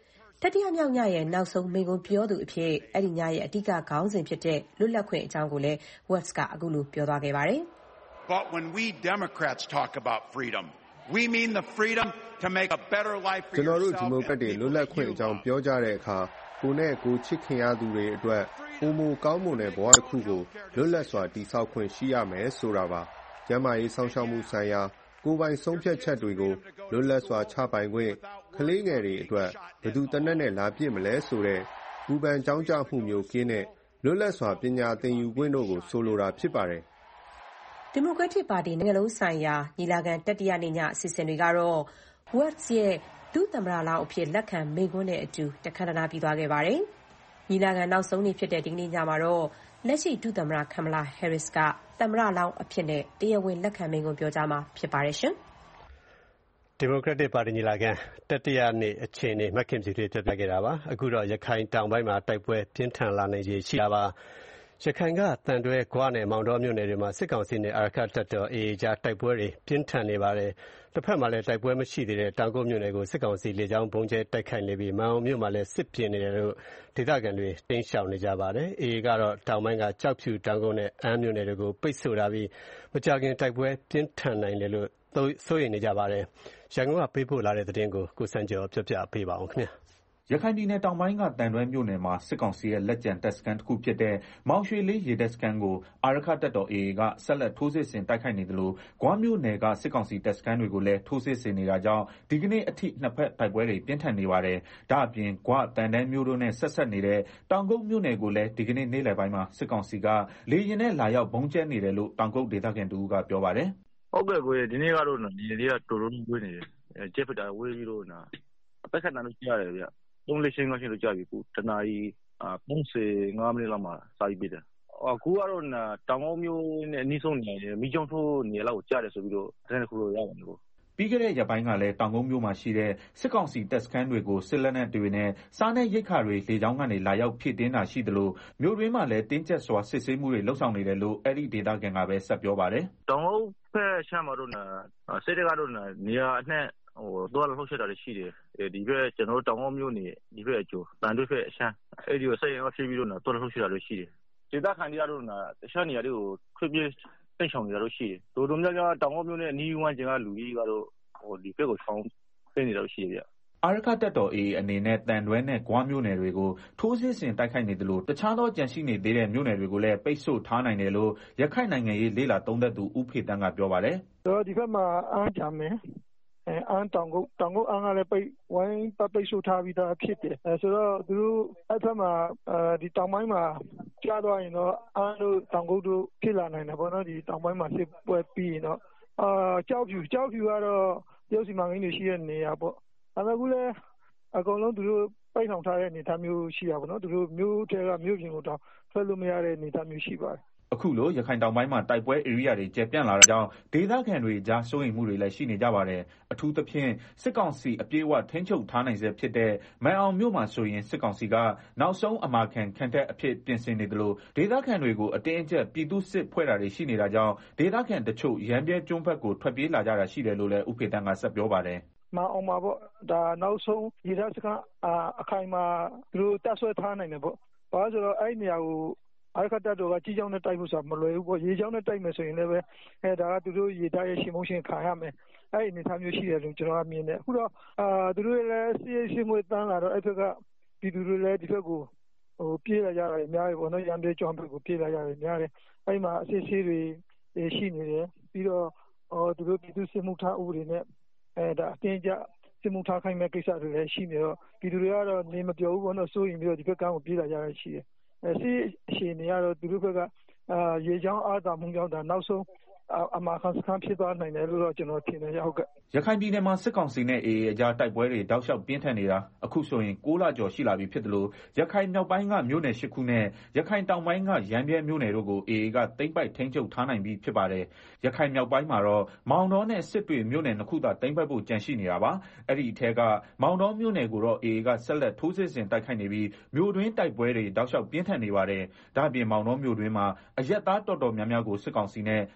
တတိယမြောက်ညရဲ့နောက်ဆုံးမိန့်ခွန်းပြောသူအဖြစ်အဲ့ဒီညရဲ့အဓိကခေါင်းစဉ်ဖြစ်တဲ့လွတ်လပ်ခွင့်အကြောင်းကိုလည်း Waltz ကအခုလိုပြောသွားခဲ့ပါတယ်။ But when we Democrats talk about freedom, we mean the freedom to make a better life for ကျွန်တော်တို့ yourself ဒီမိုကရက်တွေလွတ်လပ်ခွင့်အကြောင်းပြောကြတဲ့အခါကိုယ်နဲ့ကိုယ်ချစ်ခင်ရသူတွေအတွက်ပုံမကောင်းမွန်တဲ့ဘဝတစ်ခုကိုလွတ်လပ်စွာတည်ဆောက်ခွင့်ရှိရမယ်ဆိုတာပါ။ကျန်းမာရေးစောင့်ရှောက်မှုဆိုင်ရာကိုယ်ပိုင်ဆုံးဖြတ်ချက်တွေကိုလွတ်လပ်စွာချပိုင်ခွင့်ကလေးငယ်တွေအတွက်ဘယ်သူတနက်နဲ့လာပြစ်မလဲဆိုတဲ့ပူပန်ကြောင်းကြမှုမျိုးကင်းတဲ့လွတ်လပ်စွာပညာသင်ယူခွင့်တို့ကိုဆိုလိုတာဖြစ်ပါတယ်။ဒီမိုကရက်တစ်ပါတီနိုင်ငံလုံးဆိုင်ရာညီလာခံတတိယနေ့ညအစီအစဉ်တွေကတော့ Waltz ရဲ့ဒုသမ္မတလောင်းအဖြစ်လက်ခံမိန့်ခွန်းနဲ့အတူတခမ်းနားပြီးသွားခဲ့ပါတယ်။ညီလာခံနောက်ဆုံးနေ့ဖြစ်တဲ့ဒီကနေ့ညမှာတော့လက်ရှိဒုသမ္မတ Kamala Harris ကသမ္မတလောင်းအဖြစ်နဲ့တရားဝင်လက်ခံမိန့်ခွန်းပြောကြားမှာဖြစ်ပါတယ်ရှင်။ဒီမိုကရက်တစ်ပါတီညီလာခံတတိယနေ့အခြေအနေမက်ခင်ဖြူတွေပြပြခဲ့တာပါ။အခုတော့ရခိုင်တောင်ပိုင်းမှာတိုက်ပွဲပြင်းထန်လာနေကြီးရှိတာပါ။ရခိုင်ကတန်တွဲဂွနဲ့မောင်တောမြို့နယ်တွေမှာစစ်ကောင်စီနဲ့အာရက္ခတပ်တော် AA ကြားတိုက်ပွဲတွေပြင်းထန်နေပါတယ်။တစ်ဖက်မှာလည်းတိုက်ပွဲမရှိသေးတဲ့တောင်ကုတ်မြို့နယ်ကိုစစ်ကောင်စီလေကြောင်းဘုံကျဲတိုက်ခိုက်နေပြီးမောင်မြို့မှာလည်းစစ်ပြင်နေတယ်လို့ဒေသခံတွေတင်းရှောင်နေကြပါတယ်။ AA ကတော့တောင်ပိုင်းကကြောက်ဖြူတောင်ကုတ်နဲ့အမ်းမြို့နယ်တွေကိုပိတ်ဆို့ထားပြီးမကြာခင်တိုက်ပွဲပြင်းထန်နိုင်တယ်လို့စိုးရိမ်နေကြပါတယ်။ရန်ကုန်ကပေးပို့လာတဲ့သတင်းကိုကိုစံကျော်ပြောပြပေးပါဦးခင်ဗျာ။ရခိုင်ပြည်နယ်တောင်ပိုင်းကသံတွဲမြို့နယ်မှာစစ်ကောင်စီရဲ့လက်ကျန်တပ်စခန်းတစ်ခုဖြစ်တဲ့မောင်ရွှေလေးရေတပ်စခန်းကိုအာရက္ခတပ်တော် AA ကဆက်လက်ထိုးစစ်ဆင်တိုက်ခိုက်နေသလိုဂွမြို့နယ်ကစစ်ကောင်စီတပ်စခန်းတွေကိုလည်းထိုးစစ်ဆင်နေတာကြောင့်ဒီကနေ့အထိနှစ်ဖက်တိုက်ပွဲတွေပြင်းထန်နေပါတယ်။ဒါ့အပြင်ဂွတန်တန်းမြို့တို့နဲ့ဆက်နေတဲ့တောင်ကုတ်မြို့နယ်ကိုလည်းဒီကနေ့နေ့လယ်ပိုင်းမှာစစ်ကောင်စီကလေယာဉ်နဲ့လာရောက်ဘုံကျဲနေတယ်လို့တောင်ကုတ်ဒေသခံတဦးကပြောပါတယ်။ဟုတ်ကဲ့ကိုဒီနေ့ကတော့ဒီနေ့ကတော်တော်ဝေးနေတယ်။ဂျက်ဖတာဝေးပြီးတော့အပက်ခတ်နာလို့ကြားရတယ်ဗျ။3 လက်ချင်းလို့ကြာပြီတနာရီ35မိနစ်လောက်မှစာပြီးတယ်အခုကတော့တောင်ကုန်းမျိုးနဲ့အနီးဆုံးနေတယ်မိချောင်းထိုးနေလောက်ကိုကြားတယ်ဆိုပြီးတော့သတင်းတစ်ခုတော့ရပါတယ်လို့ပြီးခဲ့တဲ့ရက်ပိုင်းကလည်းတောင်ကုန်းမြို့မှာရှိတဲ့စစ်ကောင်စီတပ်စခန်းတွေကိုစစ်လက်နက်တွေနဲ့စားနပ်ရိက္ခာတွေလေကြောင်းကနေလာရောက်ဖြည့်တင်းတာရှိသလိုမြို့တွင်းမှာလည်းတင်းကျပ်စွာစစ်ဆေးမှုတွေလှုပ်ဆောင်နေတယ်လို့အဲ့ဒီဒေသခံကပဲဆက်ပြောပါတယ်တောင်ကုန်းဖက်ရှမ်းမှာတော့စစ်တပ်ကတော့နေရာအနှံ့သွားလှုပ်ရှားတာရှိတယ်ဒီဘက်ကျွန်တော်တောင်ကုန်းမြို့နေဒီဘက်အကျိုးတန်တွေးဖက်အရှမ်းအဲ့ဒီကိုဆက်ရင်ဖြစ်ပြီးတော့သွားလှုပ်ရှားတာရှိတယ်ဒေသခံတွေကတော့တခြားနေရာတွေကိုခွင့်ပြတိတ်ဆောင်နေတာလို့ရှိတယ်တို့တို့များတောင်ကုန်းမြို့နဲ့အနီးဝန်းကျင်ကလူကြီးကတော့ဒီဘက်ကိုဆောင်ပေးနေတာလို့ရှိတယ်ဗျအာရက္ခတပ်တော် AA အနေနဲ့တန်တွဲနဲ့ဂွမြို့နယ်တွေကိုထိုးစစ်ဆင်တိုက်ခိုက်နေသလိုတခြားသောကြန့်ရှိနေသေးတဲ့မြို့နယ်တွေကိုလည်းပိတ်ဆို့ထားနိုင်တယ်လို့ရခိုင်နိုင်ငံရေးလေ့လာသုံးသပ်သူဦးဖေတန်းကပြောပါတယ်ဒီဘက်မှာအားကြမယ်အန်းတောင်ကုတ်အန်းကလည်းဝိုင်းပိတ်ဆို့ထားပြီးသားဖြစ်တယ်ဆိုတော့သူတို့အဲ့ဘက်မှာဒီတောင်ပိုင်းမှာကြားသွားရင်တော့အန်းတို့တောင်ကုတ်တို့ဖြစ်လာနိုင်တယ်ပေါ့နော်ဒီတောင်ပိုင်းမှာစစ်ပွဲပြီးရင်တော့ကြောက်ဖြူကတော့ရုပ်စီမံကိန်းတွေရှိတဲ့နေရာပေါ့အခုလည်းအကုန်လုံးသူတို့ပိတ်ဆောင်ထားတဲ့အနေအထားမျိုးရှိတာပေါ့နော်သူတို့မြို့ထဲကမြို့ပြင်ကိုတော့ထွက်လို့မရတဲ့အနေအထားမျိုးရှိပါတယ်အခုလိုရခိုင်တောင်ပိုင်းမှာတိုက်ပွဲဧရိယာတွေကျယ်ပြန့်လာတာကြောင့်ဒေသခံတွေကြားစိုးရိမ်မှုတွေလည်းရှိနေကြပါတယ်အထူးသဖြင့်စစ်ကောင်စီအပြည့်အဝထိန်းချုပ်ထားနိုင်ဆဲဖြစ်တဲ့မန်အောင်မြို့မှာဆိုရင်စစ်ကောင်စီကနောက်ဆုံးအမာခံခံတပ်အဖြစ်ပြင်ဆင်နေသလိုဒေသခံတွေကိုအတင်းအကျပ်ပြည်သူစစ်ဖွဲ့တာတွေရှိနေတာကြောင့်ဒေသခံတချို့ရန်ပြဲကျွန်းဘက်ကိုထွက်ပြေးလာကြတာရှိတယ်လို့လည်းဦးဖေတန်းကဆက်ပြောပါတယ်မအောင်ပါပေါ့ဒါနောက်ဆုံးရေတပ်စခန်းအခိုင်မှာသူတို့တပ်ဆွဲထားနိုင်တယ်ပေါ့ဘာလို့ဆိုတော့အဲ့နေရာကိုအာရက္ခတပ်တော်ကကြီးကြောင်းနဲ့တိုက်ဖို့ဆိုတာမလွယ်ဘူးပေါ့ရေကြောင်းနဲ့တိုက်မယ်ဆိုရင်လည်းဒါကသူတို့ရေတပ်ရဲ့ရှင်မုံရှင်ခံရမယ်အဲ့ဒီအနေအထားမျိုးရှိတယ်လို့ကျွန်တော်ကမြင်တယ်အခုတော့သူတို့လည်းစီးမွေးတန်းလာတော့အဲ့ဘက်ကပြည်သူတွေလည်းဒီဘက်ကိုပြေးလာကြတယ်များတယ်ပေါ့နော်ရန်တဲ့ကြောင်းဘက်ကိုပြေးလာကြတယ်များတယ်အဲ့မှာအစစ်ဆေးတွေရှိနေတယ်ပြီးတော့သူတို့ပြည်သူစစ်မှုထမ်းဥပဒေနဲ့ဒါအတင်းကြစစ်မှုထမ်းခိုင်းမဲ့ကိစ္စတွေလည်းရှိနေတော့ပြည်သူတွေကတော့နေမပြောဘူးပေါ့နော်စိုးရင်ပြီးတော့ဒီဘက်ကကိုပြေးလာကြရရှိတယ်စစ်အရှင်တွေကတော့သူတို့ဘက်ကရေချောင်းအားသာမှုကြောင့်ဒါနောက်ဆုံးအမှားခံစခန်းဖြစ်သွားနိုင်တယ်လို့တော့ကျွန်တော်ထင်တယ်ဟုတ်ကဲ့ရခိုင်ပြည်နယ်မှာစစ်ကောင်စီနဲ့ AA အကြားတိုက်ပွဲတွေတောက်လျှောက်ပြင်းထန်နေတာအခုဆိုရင်6လကျော်ရှိလာပြီဖြစ်တယ်လို့ရခိုင်မြောက်ပိုင်းကမြို့နယ်10ခုနဲ့ရခိုင်တောင်ပိုင်းကရန်ပြဲမြို့နယ်တို့ကို AA ကသိမ်းပိုက်ထိန်းချုပ်ထားနိုင်ပြီဖြစ်ပါတယ်ရခိုင်မြောက်ပိုင်းမှာတော့မောင်တော်နဲ့စစ်တွေမြို့နယ်2ခုသာသိမ်းပိုက်ဖို့ကြံရှိနေတာပါအဲ့ဒီအထက်ကမောင်တော်မြို့နယ်ကိုတော့ AA ကဆက်လက်ထိုးစစ်ဆင်တိုက်ခိုက်နေပြီးမြို့တွင်းတိုက်ပွဲတွေတောက်လျှောက်ပြင်းထန်နေပါတယ်ဒါ့အပြင်မောင်တော်မြို့တွင်းမှာအရက်သားတော်တော်များများကိုစစ်ကောင်စီနဲ့စစ်ကောင်စီ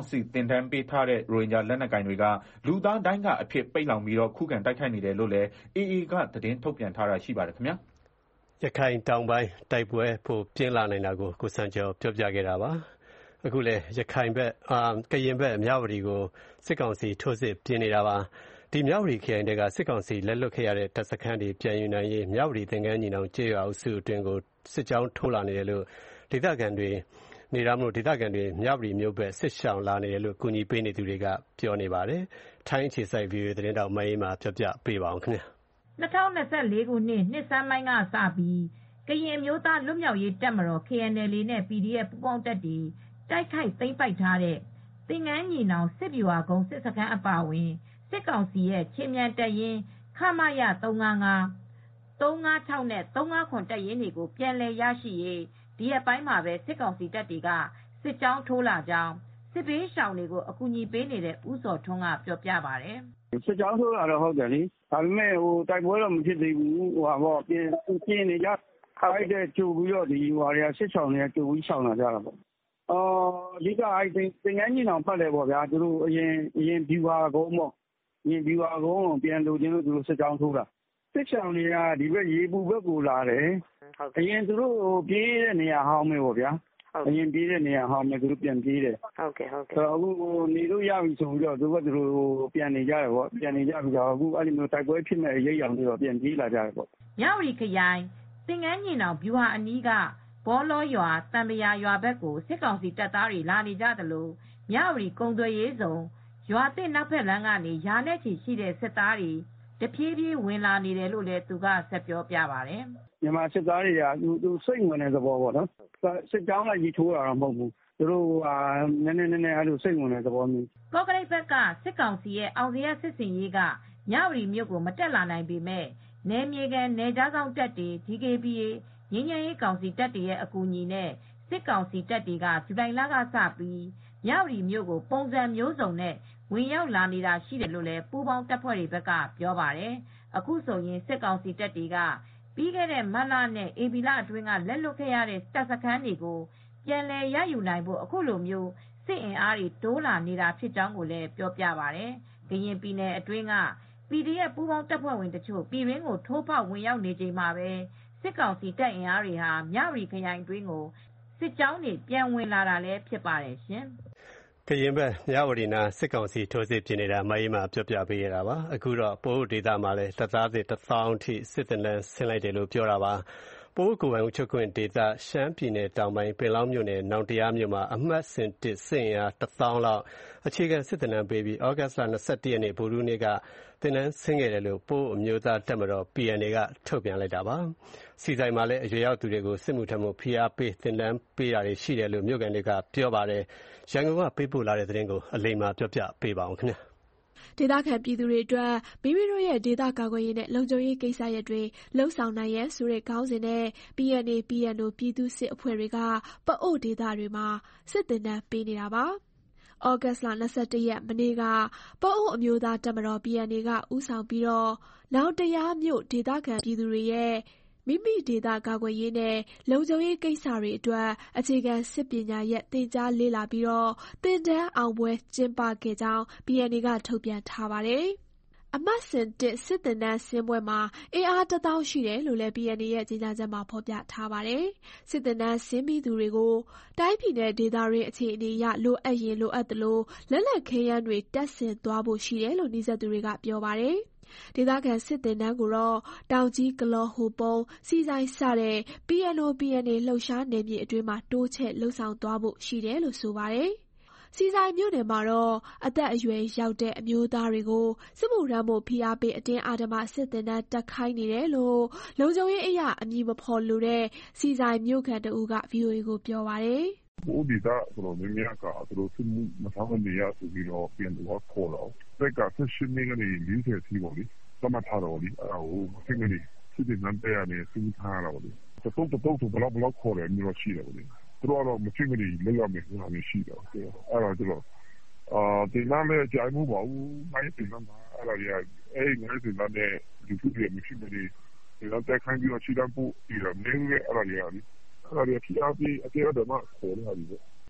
စစ်သင်တန်းပေးထားတဲ့ရိုဟင်ဂျာလက်နက်ကိုင်တွေကလူသားဒိုင်းကအဖြစ်ပိတ်လှောင်ပြီးခုခံတိုက်ခိုက်နေတယ်လို့လည်း AA ကသတင်းထုတ်ပြန်ထားတာရှိပါတယ်ခင်ဗျာ။ရခိုင်တောင်ပိုင်းတိုက်ပွဲပိုပြင်းလာနိုင်တာကိုကိုစံကျော်ပြောပြခဲ့တာပါ။အခုလည်းရခိုင်ဘက်ကရင်ဘက်မြဝတီကိုစစ်ကောင်စီထိုးစစ်ပြင်းနေတာပါ။ဒီမြဝတီခရိုင်တွေကစစ်ကောင်စီလက်လွတ်ခဲ့ရတဲ့တပ်စခန်းတွေပြန်ယူနိုင်ရေးမြဝတီသင်္ကန်းညီနောင်ကျေးရွာအုပ်စုအတွင်းကိုစစ်ကြောင်းထိုးလာနေတယ်လို့ဒေသခံတွေမြဝတီမြို့ဘက်စစ်ရှောင်လာနေတယ်လို့ကူညီပေးနေသူတွေကပြောနေပါတယ်။ထိုင်းအခြေစိုက် VOA သတင်းတောက်မအေးမာပြောပြပေးပါဦးခင်ဗျာ။2024 ခုနှစ်နှစ်ဆန်းပိုင်းကစပြီးကရင်မျိုးသားလွတ်မြောက်ရေးတပ်မတော် KNLA နဲ့ PDF ပူးပေါင်းတပ်တွေတိုက်ခိုက်သိမ်းပိုက်ထားတဲ့သင်္ကန်းညီနောင်စစ်ဗျူဟာကုန်းစစ်စခန်းအပါအဝင်စစ်ကောင်စီရဲ့ခြေမြန်တပ်ရင်းခမရ355 356နဲ့357တပ်ရင်းတွေကိုပြန်လည်ရရှိရေးဒီရက်ပိုင်းမှာပဲစစ်ကောင်စီတပ်တွေကစစ်ကြောင်းထိုးလာကြောင်းစစ်ဘေးရှောင်တွေကိုအကူအညီပေးနေတဲ့ဦးစောထွန်းကပြောပြပါတယ်။စစ်ကြောင်းထိုးလာတော့ဟုတ်တယ်လေ။ဒါပေမဲ့တိုက်ပွဲတော့မဖြစ်သေးဘူး။ပြင်နေကြခိုက်တဲ့ကြိုပြီးတော့ဒီဟွာတွေကစစ်ဆောင်တွေကကြိုပြီးရှောင်လာကြတာပေါ့။အဓိကသင်္ကန်းညီနောင်ပတ်တယ်ပေါ့ဗျာ။သူတို့အရင်ဗျူဟာကုန်းပေါ့။ဗျူဟာကုန်းကိုပြန်လိုချင်လို့သူတို့စစ်ကြောင်းထိုးတာ။စစ်ဆောင်တွေကဒီဘက်ရေပူဘက်ကိုလာတယ်။အရင်သူတို့ပြေးတဲ့နေရာဟောင်းပဲပေါ့ဗျာ။အရင်ပြေးတဲ့နေရာဟောင်းပဲသူတို့ပြန်ပြေးတယ်။အခုနေလို့ရပြီဆိုပြီးတော့သူတို့ပြန်နေကြတယ်ပေါ့။ပြန်နေကြပြီးတော့အခုအဲ့လိုမျိုးတိုက်ပွဲဖြစ်မဲ့ရိပ်အောင်တွေတော့ပြန်ပြေးလာကြတယ်ပေါ့။မြဝတီခရိုင်သင်္ကန်းညီနောင်ဗျူဟာအနီးကဘောလောရွာတံပရာရွာဘက်ကိုစစ်ကောင်စီတပ်သားတွေလာနေကြသလိုမြဝတီကုန်းသွယ်ရေးစုံရွာသစ်နောက်ဘက်လမ်းကနေရာနဲ့ချီရှိတဲ့စစ်သားတွေတဖြည်းဖြည်းဝင်လာနေတယ်လို့လည်းသူကဆက်ပြောပြပါတယ်။မြန်မာစစ်သားတွေကသူစိတ်ဝင်တဲ့သဘောပေါ့နော်။စစ်ကြောင်းလိုက်ကြီးထိုးတာတော့မဟုတ်ဘူး။သူတို့နည်းအဲ့လိုစိတ်ဝင်တဲ့သဘောမျိုး။ကော့ကရိတ်ဘက်ကစစ်ကောင်စီရဲ့အောင်ဇေယျစစ်စင်ရေးကမြဝတီမြို့ကိုမတက်လာနိုင်ပေမဲ့နယ်မြေခံနယ်ခြားစောင့်တပ်တွေ DKBA ငြိမ်းချမ်းရေးကောင်စီတပ်တွေရဲ့အကူအညီနဲ့စစ်ကောင်စီတပ်တွေကဇူလိုင်လကစပြီးမြဝတီမြို့ကိုပုံစံမျိုးစုံနဲ့ဝင်ရောက်လာနေတာရှိတယ်လို့လည်းပူးပေါင်းတပ်ဖွဲ့တွေဘက်ကပြောပါတယ်။အခုဆိုရင်စစ်ကောင်စီတပ်တွေကပြီးခဲ့တဲ့မတ်လနဲ့ဧပြီလအတွင်းကလက်လွတ်ခဲ့ရတဲ့တပ်စခန်းတွေကိုပြန်လည်ရယူနိုင်ဖို့အခုလိုမျိုးစစ်အင်အားတွေတိုးလာနေတာဖြစ်ကြောင်းကိုလည်းပြောပြပါတယ်။ကရင်ပြည်နယ်အတွင်းက PDF ပူးပေါင်းတပ်ဖွဲ့ဝင်တချို့ပြည်တွင်းကိုထိုးဖောက်ဝင်ရောက်နေချိန်မှာပဲစစ်ကောင်စီတပ်အင်အားတွေဟာမြဝတီခရိုင်အတွင်းကိုစစ်ကြောင်းတွေပြန်ဝင်လာတာလည်းဖြစ်ပါတယ်ရှင်။ကရင်ဘက်မြဝတီနာစစ်ကောင်စီထိုးစစ်ပြင်းနေတာမအေးမာပြောပြပေးရတာပါ။အခုတော့ပိုးဒေသမှာလည်းတပ်သားစစ်1000ထိစစ်တနန်းဆင်းလိုက်တယ်လို့ပြောတာပါ။ပိုးကိုယ်ပိုင်အုပ်ချုပ်ခွင့်ဒေသရှမ်းပြည်နယ်တောင်ပိုင်းပင်လောင်းမြို့နယ်နောင်တရားမြို့မှာအမှတ်စဉ်1စစ်အင်အား1000လောက်အခြေခံစစ်တနန်းပေးပြီးဩဂတ်စ်လ21ရက်နေ့ဗုဒ္ဓဟူးနေ့ကသင်တန်းဆင်းခဲ့တယ်လို့ပိုးအမျိုးသားတပ်မတော် PNA ကထုတ်ပြန်လိုက်တာပါ။စီဆိုင်မှာလည်းအရွယ်ရောက်သူတွေကိုစစ်မှုထမ်းမှုဖိအားပေးသင်တန်းပေးတာတွေရှိတယ်လို့မြို့ကန်တွေကပြောပါတယ်။ရန်ကုန်ကပေးပို့လာတဲ့သတင်းကိုအလိမ္မာပြောပြပေးပါဦးခင်ဗျာ။ဒေသခံပြည်သူတွေအတွက်မိမိတို့ရဲ့ဒေသကာကွယ်ရေးနဲ့လုံခြုံရေးကိစ္စရပ်တွေလှုပ်ဆောင်နိုင်ရန်ဆိုတဲ့ခေါင်းစဉ်နဲ့ PNA PNO ပြည်သူ့စစ်အဖွဲ့တွေကပအို့ဒေသတွေမှာစစ်သင်တန်းပေးနေတာပါ။ဩဂတ်စ်လ21ရက်မနေ့ကပအို့အမျိုးသားတပ်မတော် PNA ကဦးဆောင်ပြီးတော့နောင်တရားမြို့ဒေသခံပြည်သူတွေရဲ့မိမိဒေသကာကွယ်ရေးနဲ့လုံခြုံရေးကိစ္စတွေအတွက်အခြေခံစစ်ပညာရပ်သင်ကြားလေ့လာပြီးတော့သင်တန်းအောင်ပွဲကျင်းပခဲ့ကြောင်း PNA ကထုတ်ပြန်ထားပါတယ်။အမှတ်စဉ်1စစ်သင်တန်းဆင်းပွဲမှာအင်အား1000ရှိတယ်လို့လည်း PNA ရဲ့ကြေညာချက်မှာဖော်ပြထားပါတယ်။စစ်သင်တန်းဆင်းပြီးသူတွေကိုတိုင်းပြည်နယ်ဒေသတွင်းအခြေအနေအရလိုအပ်ရင်လိုအပ်သလိုလက်နက်ခဲယမ်းတွေတပ်ဆင်သွားဖို့ရှိတယ်လို့နှိစက်သူတွေကပြောပါတယ်။ဒေသခံစစ်သင်တန်းကိုတော့တောင်ကြီးကလောဟိုပုံစီဆိုင်စတဲ့ PNO PNA လှုပ်ရှားနယ်မြေအတွင်းမှာတိုးချဲ့လှုပ်ဆောင်သွားဖို့ရှိတယ်လို့ဆိုပါတယ်။စီဆိုင်မြို့နယ်မှာတော့အသက်အရွယ်ရောက်တဲ့အမျိုးသားတွေကိုစစ်မှုထမ်းဖို့ဖိအားပေးအတင်းအဓမ္မစစ်သင်တန်းတက်ခိုင်းနေတယ်လို့လုံခြုံရေးအရာအမည်မဖော်လိုတဲ့စီဆိုင်မြို့ခံတဦးက VOA ကိုပြောပါတယ်။ပိုးဒေသဆိုတော့မြကသူတို့စစ်မှုမဆောင်နေရဆိုပြီးတော့ပြန်တော့ခေါ်တော့တက်က18နှစ်ကနေ40စီပေါ့လေသတ်မှတ်ထားတော့လေအဲ့ဒါကိုစိတ်ကနေစစ်တင်နှံတဲ့အနေစဉ်းထားတာပေါ့လေတုံးဘလောက်ခေါ်တယ်မျိုးရှိတယ်ပေါ့လေသူတို့ကတော့မချိမနေလောက်ရမယ်ဆိုတာမျိုးရှိတော့အဲ့ဒါကျတော့ဒီနားနဲ့ကြိုင်မှုပါဘူးနိုင်တင်မှာအဲ့ဒါကြီးအဲ့ငါးတင်တဲ့ဒီသူတွေမရှိမနေဒီတော့တက်ခိုင်းပြီးတော့ခြေတန်းပို့ပြီးတော့မင်းရဲ့အဲ့ဒါကြီးဖိအားပေးအတင်းအဓမ္မခေါ်နေတာဒီ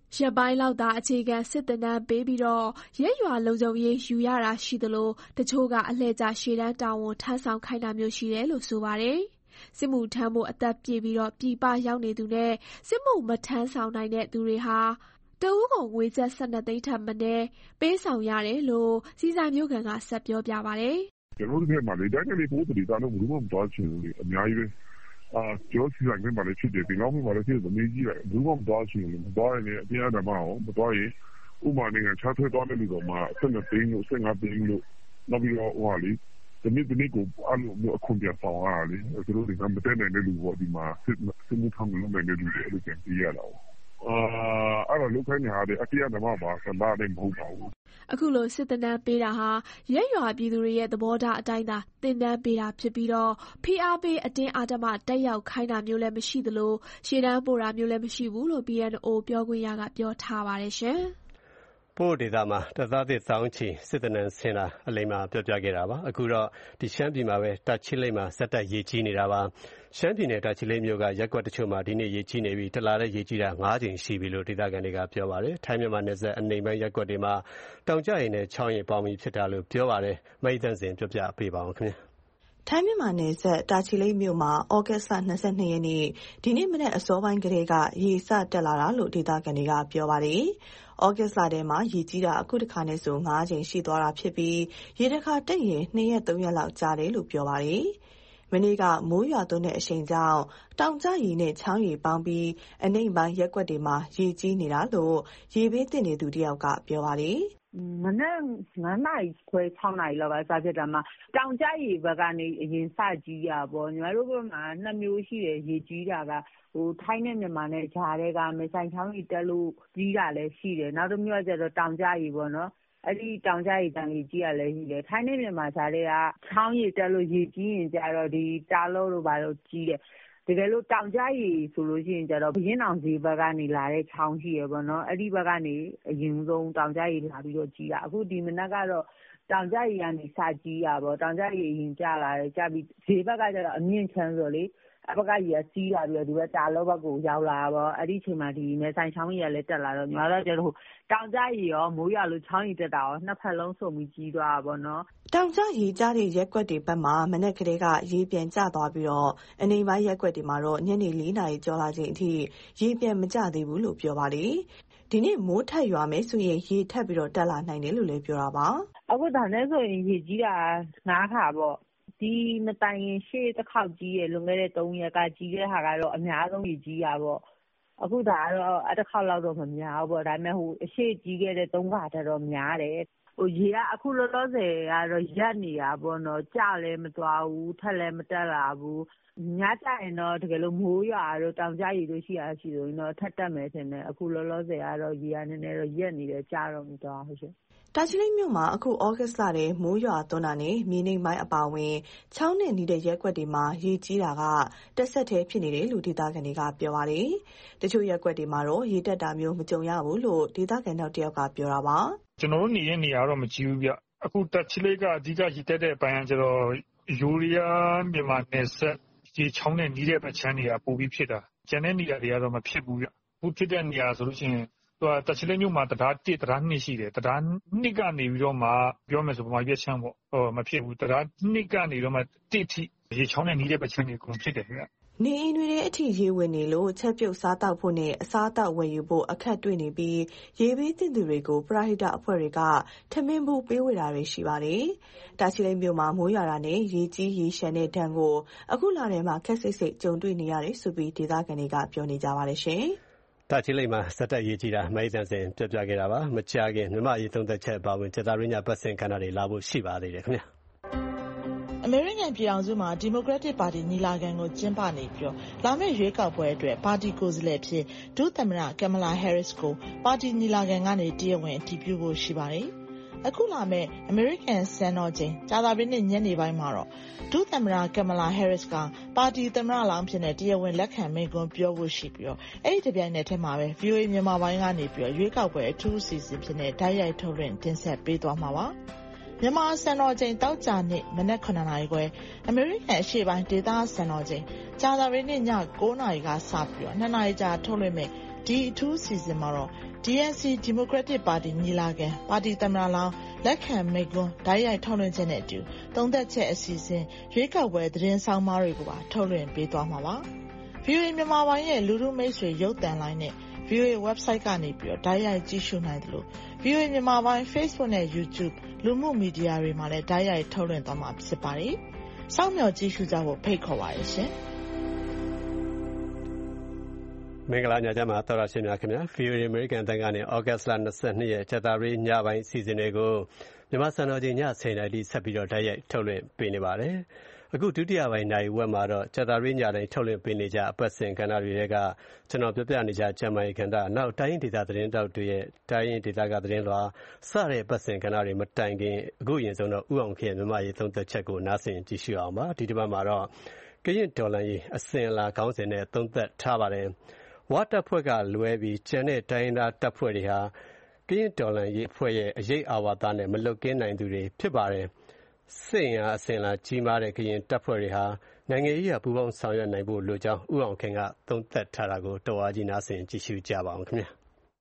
ရက်ပိုင်းလောက်သာအခြေခံစစ်သင်တန်းပေးပြီးရက်ရွာလုံခြုံရေးယူရတာရှိသလိုတချို့ကအလှည့်ကျရှေ့တန်းတာဝန်ထမ်းဆောင်ခိုင်းတာမျိုးရှိတယ်လို့ဆိုပါတယ်။စစ်မှုထမ်းဖို့အသက်ပြည့်ပြီးပြည်ပရောက်နေသူနဲ့စစ်မှုမထမ်းဆောင်နိုင်တဲ့သူတွေဟာတဦးကိုငွေကျပ်12 သိန်းထက်မနည်းပေးဆောင်ရတယ်လို့စီဆိုင်မျိုးကန်ကဆက်ပြောပြပါတယ်။ကျွန်တော်တို့ဘက်မှာလေတိုင်းကလေးပို့တယ်ဒါတော့ဘူးမှမတော်ချင်ဘူးလေအများကြီးပဲကျော်စီဆိုင်မှာလည်းဖြစ်တယ်ဒီလောက်မှာလည်းဖြစ်တယ်မေးကြည့်လိုက်ဘူးမှမတော်ချင်ဘူးမတော်ရင်အပြင်အဓမ္မအောင်မတော်ရင်ဥပမာနိုင်ငံခြားထွက်သွားတဲ့လူတော်မှာ12 သိန်းလို့15 သိန်းလို့နောက်ပြီးတော့ဟိုလေဒီနေ့ကိုအဲ့လိုအခွန်ပြန်ဆောင်ရတာလေသူတို့ကမတက်နိုင်တဲ့လူပေါ့ဒီမှာစစ်မှုထမ်းလို့နိုင်တဲ့လူတွေအဲ့လိုပြန်ပြရတာအဲ့တော့လူခိုင်းနေဟာအပြည့်အဓမ္မပါစလာတယ်မဟုတ်ပါဘူးအခုလိုစစ်သင်တန်းပေးတာဟာရက်ရွာပြည်သူတွေရဲ့သဘောထားအတိုင်းသာသင်တန်းပေးတာဖြစ်ပြီးဖိအားပေးအတင်းအဓမ္မတက်ရောက်ခိုင်းတာမျိုးလည်းမရှိသလိုရှေ့တန်းပို့တာမျိုးလည်းမရှိဘူးလို့ PNO ပြောခွင့်ရကပြောထားပါတယ်ရှင်ပို့ဒေသမှာတပ်သားသစ်သောင်းချီစစ်သင်တန်းဆင်းတာအလိမ္မာပြောပြခဲ့တာပါအခုတော့ဒီရှမ်းပြည်မှာပဲတာချီလိတ်မှာစက်တက်ရေကြီးနေတာပါရှမ်းပြည်နယ်တာချီလိတ်မြို့ကရက်ကွက်တချို့မှာဒီနေ့ရေကြီးနေပြီးတလာတဲ့ရေကြီးတာ9 ကြိမ်ရှိပြီလို့ဒေသခံတွေကပြောပါတယ်ထိုင်းမြန်မာနယ်စပ်အနိမ့်ပိုင်းရက်ကွက်တွေမှာတောင်ကျရင်နဲ့ချောင်းရင်ပေါင်းပြီးဖြစ်တာလို့ပြောပါတယ်မိတ်တန်းစင်ပြောပြပေးပါအောင်ခင်ဗျာထိုင်းမြန်မာနယ်စပ်တာချီလိတ်မြို့မှာဩဂတ်စ်လ22 ရက်နေ့ဒီနေ့မနက်အစောပိုင်းကတည်းကရေစတက်လာတာလို့ဒေသခံတွေကပြောပါတယ်။ဩဂတ်စ်လထဲမှာရေကြီးတာအခုတစ်ခါနဲ့ဆို9 ကြိမ်ရှိသွားတာဖြစ်ပြီးရေတစ်ခါတက်ရင်2 ရက် 3 ရက်လောက်ကြာတယ်လို့ပြောပါတယ်။မနေ့ကမိုးရွာသွန်းတဲ့အရှိန်ကြောင့်တောင်ကျရေနဲ့ချောင်းရေပေါင်းပြီးအနိမ့်ပိုင်းရက်ကွက်တွေမှာရေကြီးနေတာလို့ရေဘေးသင့်နေသူတယောက်ကပြောပါတယ်မနက်9 နာရီခွဲ6 နာရီလောက်ကစဖြစ်တာမှာတောင်ကျရေဘက်ကနေအရင်စကြီးရပေါ့ညီမတို့ဘက်မှာ2 မျိုးရှိတယ်ရေကြီးတာကထိုင်းနဲ့မြန်မာနဲ့ကြားထဲကမဆိုင်ချောင်းကြီးတက်လို့ကြီးတာလည်းရှိတယ်နောက်တစ်မျိုးကျတော့တောင်ကျရေပေါ့နော်အဲ့ဒီတောင်ကျရေတန်ကြီးကြီးရလည်းရှိတယ်ထိုင်းနဲ့မြန်မာကြားထဲကချောင်းရေတက်လို့ရေကြီးရင်ကြတော့ဒီတာလို့တို့ဘာလို့ကြီးတယ်တကယ်လို့တောင်ကျရေဆိုလို့ရှိရင်ကျတော့ဘရင်အောင်ဈေးဘက်ကနေလာတဲ့ချောင်းရှိရပေါ့နော်အဲ့ဒီဘက်ကနေအရင်ဆုံးတောင်ကျရေလာပြီးတော့ကြီးတာအခုဒီမနက်ကတော့တောင်ကျရေကနေစကြီးရပေါ့တောင်ကျရေအရင်ကျလာတယ်ကျပြီးဈေးဘက်ကကျတော့အမြင့်ချမ်းဆိုလေအဘကကြီးကစီးလာပြီးတော့ဒီဘက်တာလောဘက်ကိုရောက်လာပေါ့အဲ့ဒီအချိန်မှာဒီမဲဆိုင်ချောင်းကြီးကလည်းတက်လာတော့ညီမတို့ကျတော့တောင်ကျရေရောမိုးရွာလို့ချောင်းကြီးတက်တာရောနှစ်ဖက်လုံးစုံပြီးကြီးသွားတာပေါ့နော်တောင်ကျရေကျတဲ့ရက်ကွက်တွေဘက်မှာမနက်ကလေးကရေပြန်ကျသွားပြီးတော့အနိမ့်ပိုင်းရက်ကွက်တွေမှာတော့ညနေ4 နာရီကျော်လာချိန်အထိရေပြန်မကျသေးဘူးလို့ပြောပါတယ်ဒီနေ့မိုးထက်ရွာမယ်ဆိုရင်ရေထပ်ပြီးတော့တက်လာနိုင်တယ်လို့လည်းပြောတာပါအခုဒါနဲ့ဆိုရင်ရေကြီးတာ9 ခါပေါ့ဒီမတိုင်ရင်ရှေ့တစ်ခေါက်ကြီးရလွန်ခဲ့တဲ့3 ရက်ကကြီးတဲ့ဟာကတော့အများဆုံးကြီးတာပေါ့အခုဒါကတော့တစ်ခေါက်လောက်တော့မများဘူးပေါ့ဒါပေမဲ့အရှေ့ကြီးခဲ့တဲ့3 ခါတော့များတယ်ရေကအခုလောလောဆယ်ကတော့ရက်နေတာပေါ့နော်ကျလည်းမသွားဘူးထက်လည်းမတက်လာဘူးညကျရင်တော့တကယ်လို့မိုးရွာတော့တောင်ကျရေတို့ရှိရရှိဆိုရင်တော့ထက်တက်မယ်ထင်တယ်အခုလောလောဆယ်ကတော့ရေကနည်းနည်းတော့ရက်နေတယ်ကျတော့မသွားဟုတ်ရှင်တာချီလိတ်မြို့မှာအခုဩဂတ်စ်လထဲမိုးရွာသွန်းတာနဲ့မြေနိမ့်ပိုင်းအပါအဝင်ချောင်းနဲ့နီးတဲ့ရက်ကွက်တွေမှာရေကြီးတာကတက်ဆက်သေးဖြစ်နေတယ်လို့ဒေသခံတွေကပြောပါတယ်။တချို့ရက်ကွက်တွေမှာတော့ရေတက်တာမျိုးမကြုံရဘူးလို့ဒေသခံတယောက်ကပြောတာပါ။ကျွန်တော်တို့နေတဲ့နေရာတော့မကြီးဘူးဗျ။အခုတာချီလိတ်ကအဓိကရေတက်တဲ့အပိုင်းကကျတော့ယူရီးယားမြန်မာနယ်စပ်ရေချောင်းနဲ့နီးတဲ့ပတ်ချမ်းတွေကပိုပြီးဖြစ်တာ။ကျန်တဲ့နေရာတွေကတော့မဖြစ်ဘူးဗျ။အခုဖြစ်တဲ့နေရာဆိုလို့ရှိရင်တာချီလိတ်မြို့မှာတရား1တရား2ရှိတယ်တရား2ကနေပြီးတော့မှပြောမယ်ဆိုဗမာပြည်ချမ်းပေါ့မဖြစ်ဘူးတရား2ကနေတော့မှ1ထိရေချောင်းနဲ့နီးတဲ့ပတ်ချမ်းတွေကုန်ဖြစ်တယ်ခင်ဗျနေအိမ်တွေအထိရေဝင်နေလို့ချက်ပြုတ်စားတောက်ဖို့နဲ့အစားအသောက်ဝယ်ယူဖို့အခက်တွေ့နေပြီးရေဘေးသင့်သူတွေကိုပရဟိတအဖွဲ့တွေကထမင်းဘူးပေးဝေတာတွေရှိပါတယ်တာချီလိတ်မြို့မှာမိုးရွာတာနဲ့ရေကြီးရေရှမ်းတဲ့ဒဏ်ကိုအခုလထဲမှာခက်စိတ်စိတ်ကြုံတွေ့နေရတယ်ဆိုပြီးဒေသခံတွေကပြောနေကြပါတယ်ရှင်တာချီလိတ်မှာစက်တက်ရေးကြီးတာမိတ်တန်စင်ပြပြခဲ့တာပါမကြခင်မြမရေးသုံးသက်ချက်ပါဝင်ကျတာရင်းညပတ်စင်ခန္ဓာတွေလာဖို့ရှိပါသေးတယ်ခင်ဗျာအမေရိကန်ပြည်ထောင်စုမှာဒီမိုကရက်တစ်ပါတီညီလာခံကိုကျင်းပနေပြီးလာမယ့်ရွေးကောက်ပွဲအတွက်ပါတီကိုယ်စားလှယ်ဖြစ်ဒုသမ္မတကမ်မလာဟဲရစ်ကိုပါတီညီလာခံကနေတရားဝင်အတည်ပြုဖို့ရှိပါတယ်။အခုလာမယ့်အမေရိကန်စံတော်ချိန်ကြာသပတေးနေ့ညနေပိုင်းမှာတော့ဒုသမ္မတကမ်မလာဟဲရစ်ကပါတီသမ္မတလောင်းဖြစ်တဲ့တရားဝင်လက်ခံမိန့်ခွန်းပြောဖို့ရှိပြီးအဲ့ဒီတပြိုင်နက်တည်းမှာပဲ VOA မြန်မာပိုင်းကနေပြီးရွေးကောက်ပွဲအထူးအစီအစဉ်ဖြစ်တဲ့ဓာတ်ရိုက်ထုတ်လွှင့်တင်ဆက်ပေးသွားမှာပါ။မြန်မာစံတော်ချိန်တောက်ကြနေ့မနက်9 နာရီခွဲအမေရိကန်အရှေ့ပိုင်းဒေသစံတော်ချိန်ကြာသပတေးနေ့ည9:00 နာရီကစပြီး2 နာရီကြာထုတ်လွှင့်မယ့်ဒီအထူးအစီအစဉ်မှာတော့ DNC ဒီမိုကရက်တစ်ပါတီညီလာခံပါတီသမ္မတလောင်းလက်ခံမိန့်ခွန်းတိုက်ရိုက်ထုတ်လွှင့်ချက်နဲ့အတူသုံးသပ်ချက်အစီအစဉ်ရွေးကောက်ပွဲသတင်းဆောင်မတွေကိုပါထုတ်လွှင့်ပေးသွားမှာပါ။ VOA မြန်မာပိုင်းရဲ့လူထုမိတ်ဆွေရုပ်သံလိုင်းနဲ့ VOA website ကနေပြီးတိုက်ရိုက်ကြည့်ရှုနိုင်တယ်လို့ VOA မြန်မာပိုင်း Facebook နဲ့ YouTube လူမှုမီဒီယာတွေမှာလည်းတိုက်ရိုက်ထုတ်လွှင့်သွားမှာဖြစ်ပါတယ်။စောင့်မျှော်ကြည့်ရှုကြဖို့ဖိတ်ခေါ်ပါတယ်ရှင်။မင်္ဂလာညချမ်းပါသောရရှင်များခင်ဗျာ VOA American တန်ကနေ August လ22ရက်ကြာသပတေးညပိုင်းစီစဉ်တွေကိုမြန်မာစံတော်ချိန်ည10:00နာရီဆက်ပြီးတော့တိုက်ရိုက်ထုတ်လွှင့်ပေးနေပါတယ်။အခုဒုတိယပိုင်းနိုင်ဝက်မှာတော့ကြာသပတေးညတိုင်းထုတ်လွှင့်ပေးနေကြအပတ်စဉ်ကဏ္ဍတွေကကျွန်တော်ပြပြနေကြကျမ်းမာရေးကဏ္ဍနောက်တိုင်းဒေသသတင်းတောက်တွေရဲ့တိုင်းဒေသကသတင်းလွှာစတဲ့အပတ်စဉ်ကဏ္ဍတွေမတိုင်ခင်အခုအရင်ဆုံးတော့ဥအောင်ခေမြန်မာရေးသုံးသက်ချက်ကိုနားဆင်ကြည့်ရှုအောင်ပါဒီတစ်ပတ်မှာတော့ကရင်ဒေါ်လာရေးအစဉ်အလာခေါင်းစဉ်နဲ့သုံးသက်ထားပါတယ်ဝါတပ်ဖွဲ့ကလွဲပြီးကျန်တဲ့တိုင်းသားတပ်ဖွဲ့တွေဟာကရင်ဒေါ်လာရေးအဖွဲ့ရဲ့အရေးအာဝါဒနဲ့မလွတ်ကင်းနိုင်သူတွေဖြစ်ပါတယ်စစ်အင်အားအစဉ်အလာကြီးမားတဲ့ကရင်တပ်ဖွဲ့တွေဟာနိုင်ငံရေးအပူပေါင်းဆောင်ရွက်နိုင်ဖို့လိုကြောင်းဥအောင်ခင်ကသုံးသပ်ထားတာကိုတော်ဝါကြီးနားဆင်ကြည့်ရှုကြပါအောင်ခင်ဗျာ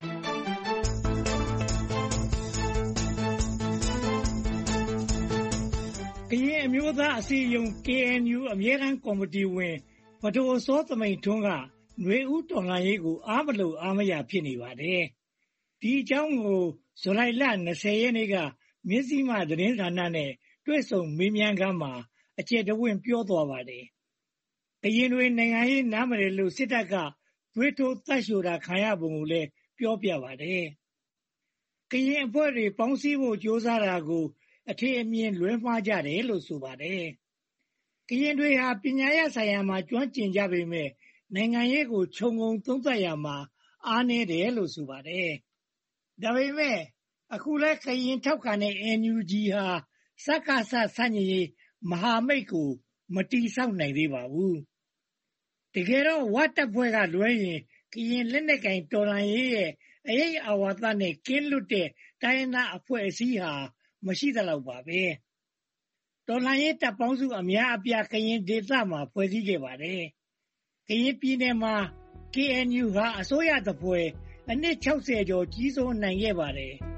ကရင်အမျိုးသားအစည်းအရုံး KNU အမြဲတမ်းကော်မတီဝင်ပဒိုစောသမိန်ထွန်းကຫນွေဦးတော်လှန်ရေးကိုအားမလို့အားမရဖြစ်နေပါတယ်ဒီအကြောင်းကိုဇူလိုင်လ20ရက်နေ့ကမြစည်းမသတင်းဌာနနဲ့တွေ့ဆုံမေးမြန်းခန်းမှာအကျယ်တဝင့်ပြောသွားပါတယ်။ကရင်တွေနိုင်ငံရေးနားမလည်လို့စစ်တပ်ကသွေးထိုးသတ်ရှိုတာခံရပုံကိုလည်းပြောပြပါတယ်။ကရင်အဖွဲ့တွေပေါင်းစည်းဖို့ကြိုးစားတာကိုအထင်အမြင်လွဲမှားကြတယ်လို့ဆိုပါတယ်။ကရင်တွေဟာပညာရေးဆိုင်ရာမှာကျွမ်းကျင်ကြပေမဲ့နိုင်ငံရေးကိုခြုံငုံသုံးသပ်ရမှာအားနည်းတယ်လို့ဆိုပါတယ်။ဒါပေမဲ့အခုလဲကရင်ထောက်ခံတဲ့ NUG ဟာစက္ကစဆန့်ကျင်ရေးမဟာမိတ်ကိုမတီးဆောက်နိုင်သေးပါဘူး။တကယ်တော့ဝါတပ်ဖွဲ့ကလွဲရင်ကရင်လက်နက်ကိုင်တော်လှန်ရေးရဲ့အရေးအာဝါဒနဲ့ကင်းလွတ်တဲ့တိုင်းသားအဖွဲ့အစည်းဟာမရှိသလောက်ပါပဲ။တော်လှန်ရေးတပ်ပေါင်းစုအများအပြားကရင်ဒေသမှာဖွဲ့စည်းခဲ့ပါတယ်။ကရင်ပြည်နယ်မှာ KNU ဟာအစိုးရတပ်ဖွဲ့အနှစ်60ကျော်ကြီးစိုးနိုင်ခဲ့ပါတယ်။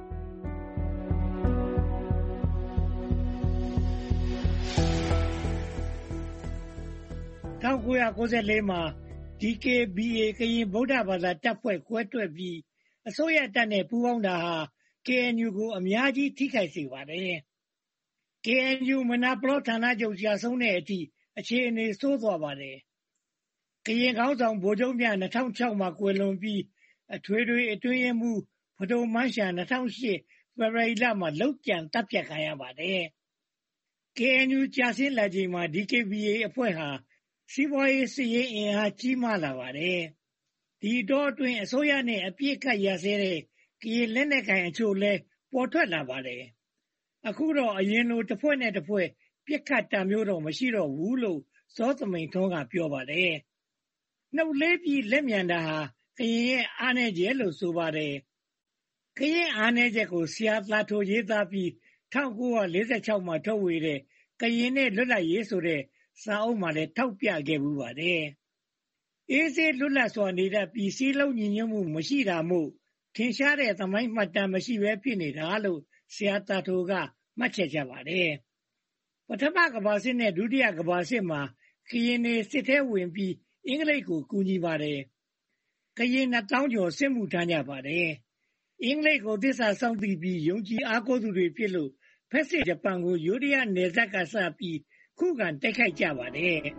1994မှာ DKBA ကရင်ဗုဒ္ဓဘာသာတပ်ဖွဲ့ကွဲထွက်ပြီးအစိုးရတပ်နဲ့ပူးပေါင်းတာဟာ KNU ကိုအများကြီးထိခိုက်စေပါတယ်။ KNU မနာပလောဌာနချုပ်ကြာဆုံးတဲ့အထိအခြေအနေဆိုးသွားပါတယ်။ကရင်ခေါင်းဆောင်ဗိုလ်ချုပ်မြ2006မှာကွယ်လွန်ပြီးအထွေထွေအတွင်းရေးမှူးဖဒိုမန်းရှာ2008ဖေဖော်ဝါရီလမှာလောက်ကျန်တပ်ဖြတ်ခံရပါတယ်။ KNU ကြာဆင်းလာချိန်မှာ DKBA အဖွဲ့ဟာစီးပွားရေးစစ်ရေးအင်အားကြီးမားလာပါတယ်။ဒီတော့အတွင်းအစိုးရနဲ့အပြစ်ခတ်ရစဲတဲ့ကရင်လက်နက်ကိုင်အချို့လဲပေါ်ထွက်လာပါတယ်။အခုတော့အရင်လိုတစ်ဖွဲ့နဲ့တစ်ဖွဲ့ပြစ်ခတ်တာမျိုးတော့မရှိတော့ဘူးလို့စောသမိန်ထွန်းကပြောပါတယ်။နှုတ်လေးပြီးလက်မြန်တာဟာကရင်ရဲ့အားနည်းချက်လို့ဆိုပါတယ်။ကရင်အားနည်းချက်ကိုဆရာသာထိုရေးသားပြီး1946မှာထုတ်ဝေတဲ့ကရင်နဲ့လွတ်လပ်ရေးဆိုတဲ့စာအုပ်မှာလည်းထောက်ပြခဲ့မှုပါတယ်။အေးစေးလွတ်လပ်စွာနေတတ်ပြီးစည်းလုံးညီညွတ်မှုမရှိတာမို့ထင်ရှားတဲ့သမိုင်းမှတ်တမ်းမရှိဘဲဖြစ်နေတာလို့ဆရာသာထိုကမှတ်ချက်ချပါတယ်။ပထမကမ္ဘာစစ်နဲ့ဒုတိယကမ္ဘာစစ်မှာကရင်တွေစစ်ထဲဝင်ပြီးအင်္ဂလိပ်ကိုကူညီပါတယ်။ကရင်2000ကျော်စစ်မှုထမ်းကြပါတယ်။အင်္ဂလိပ်ကိုသစ္စာစောင့်သိပြီးယုံကြည်အားကိုးသူတွေဖြစ်လို့ဖက်စစ်ဂျပန်ကိုယိုဒယားနယ်စပ်ကစပြီးခုခံတိုက်ခိုက်ကြပါတယ်။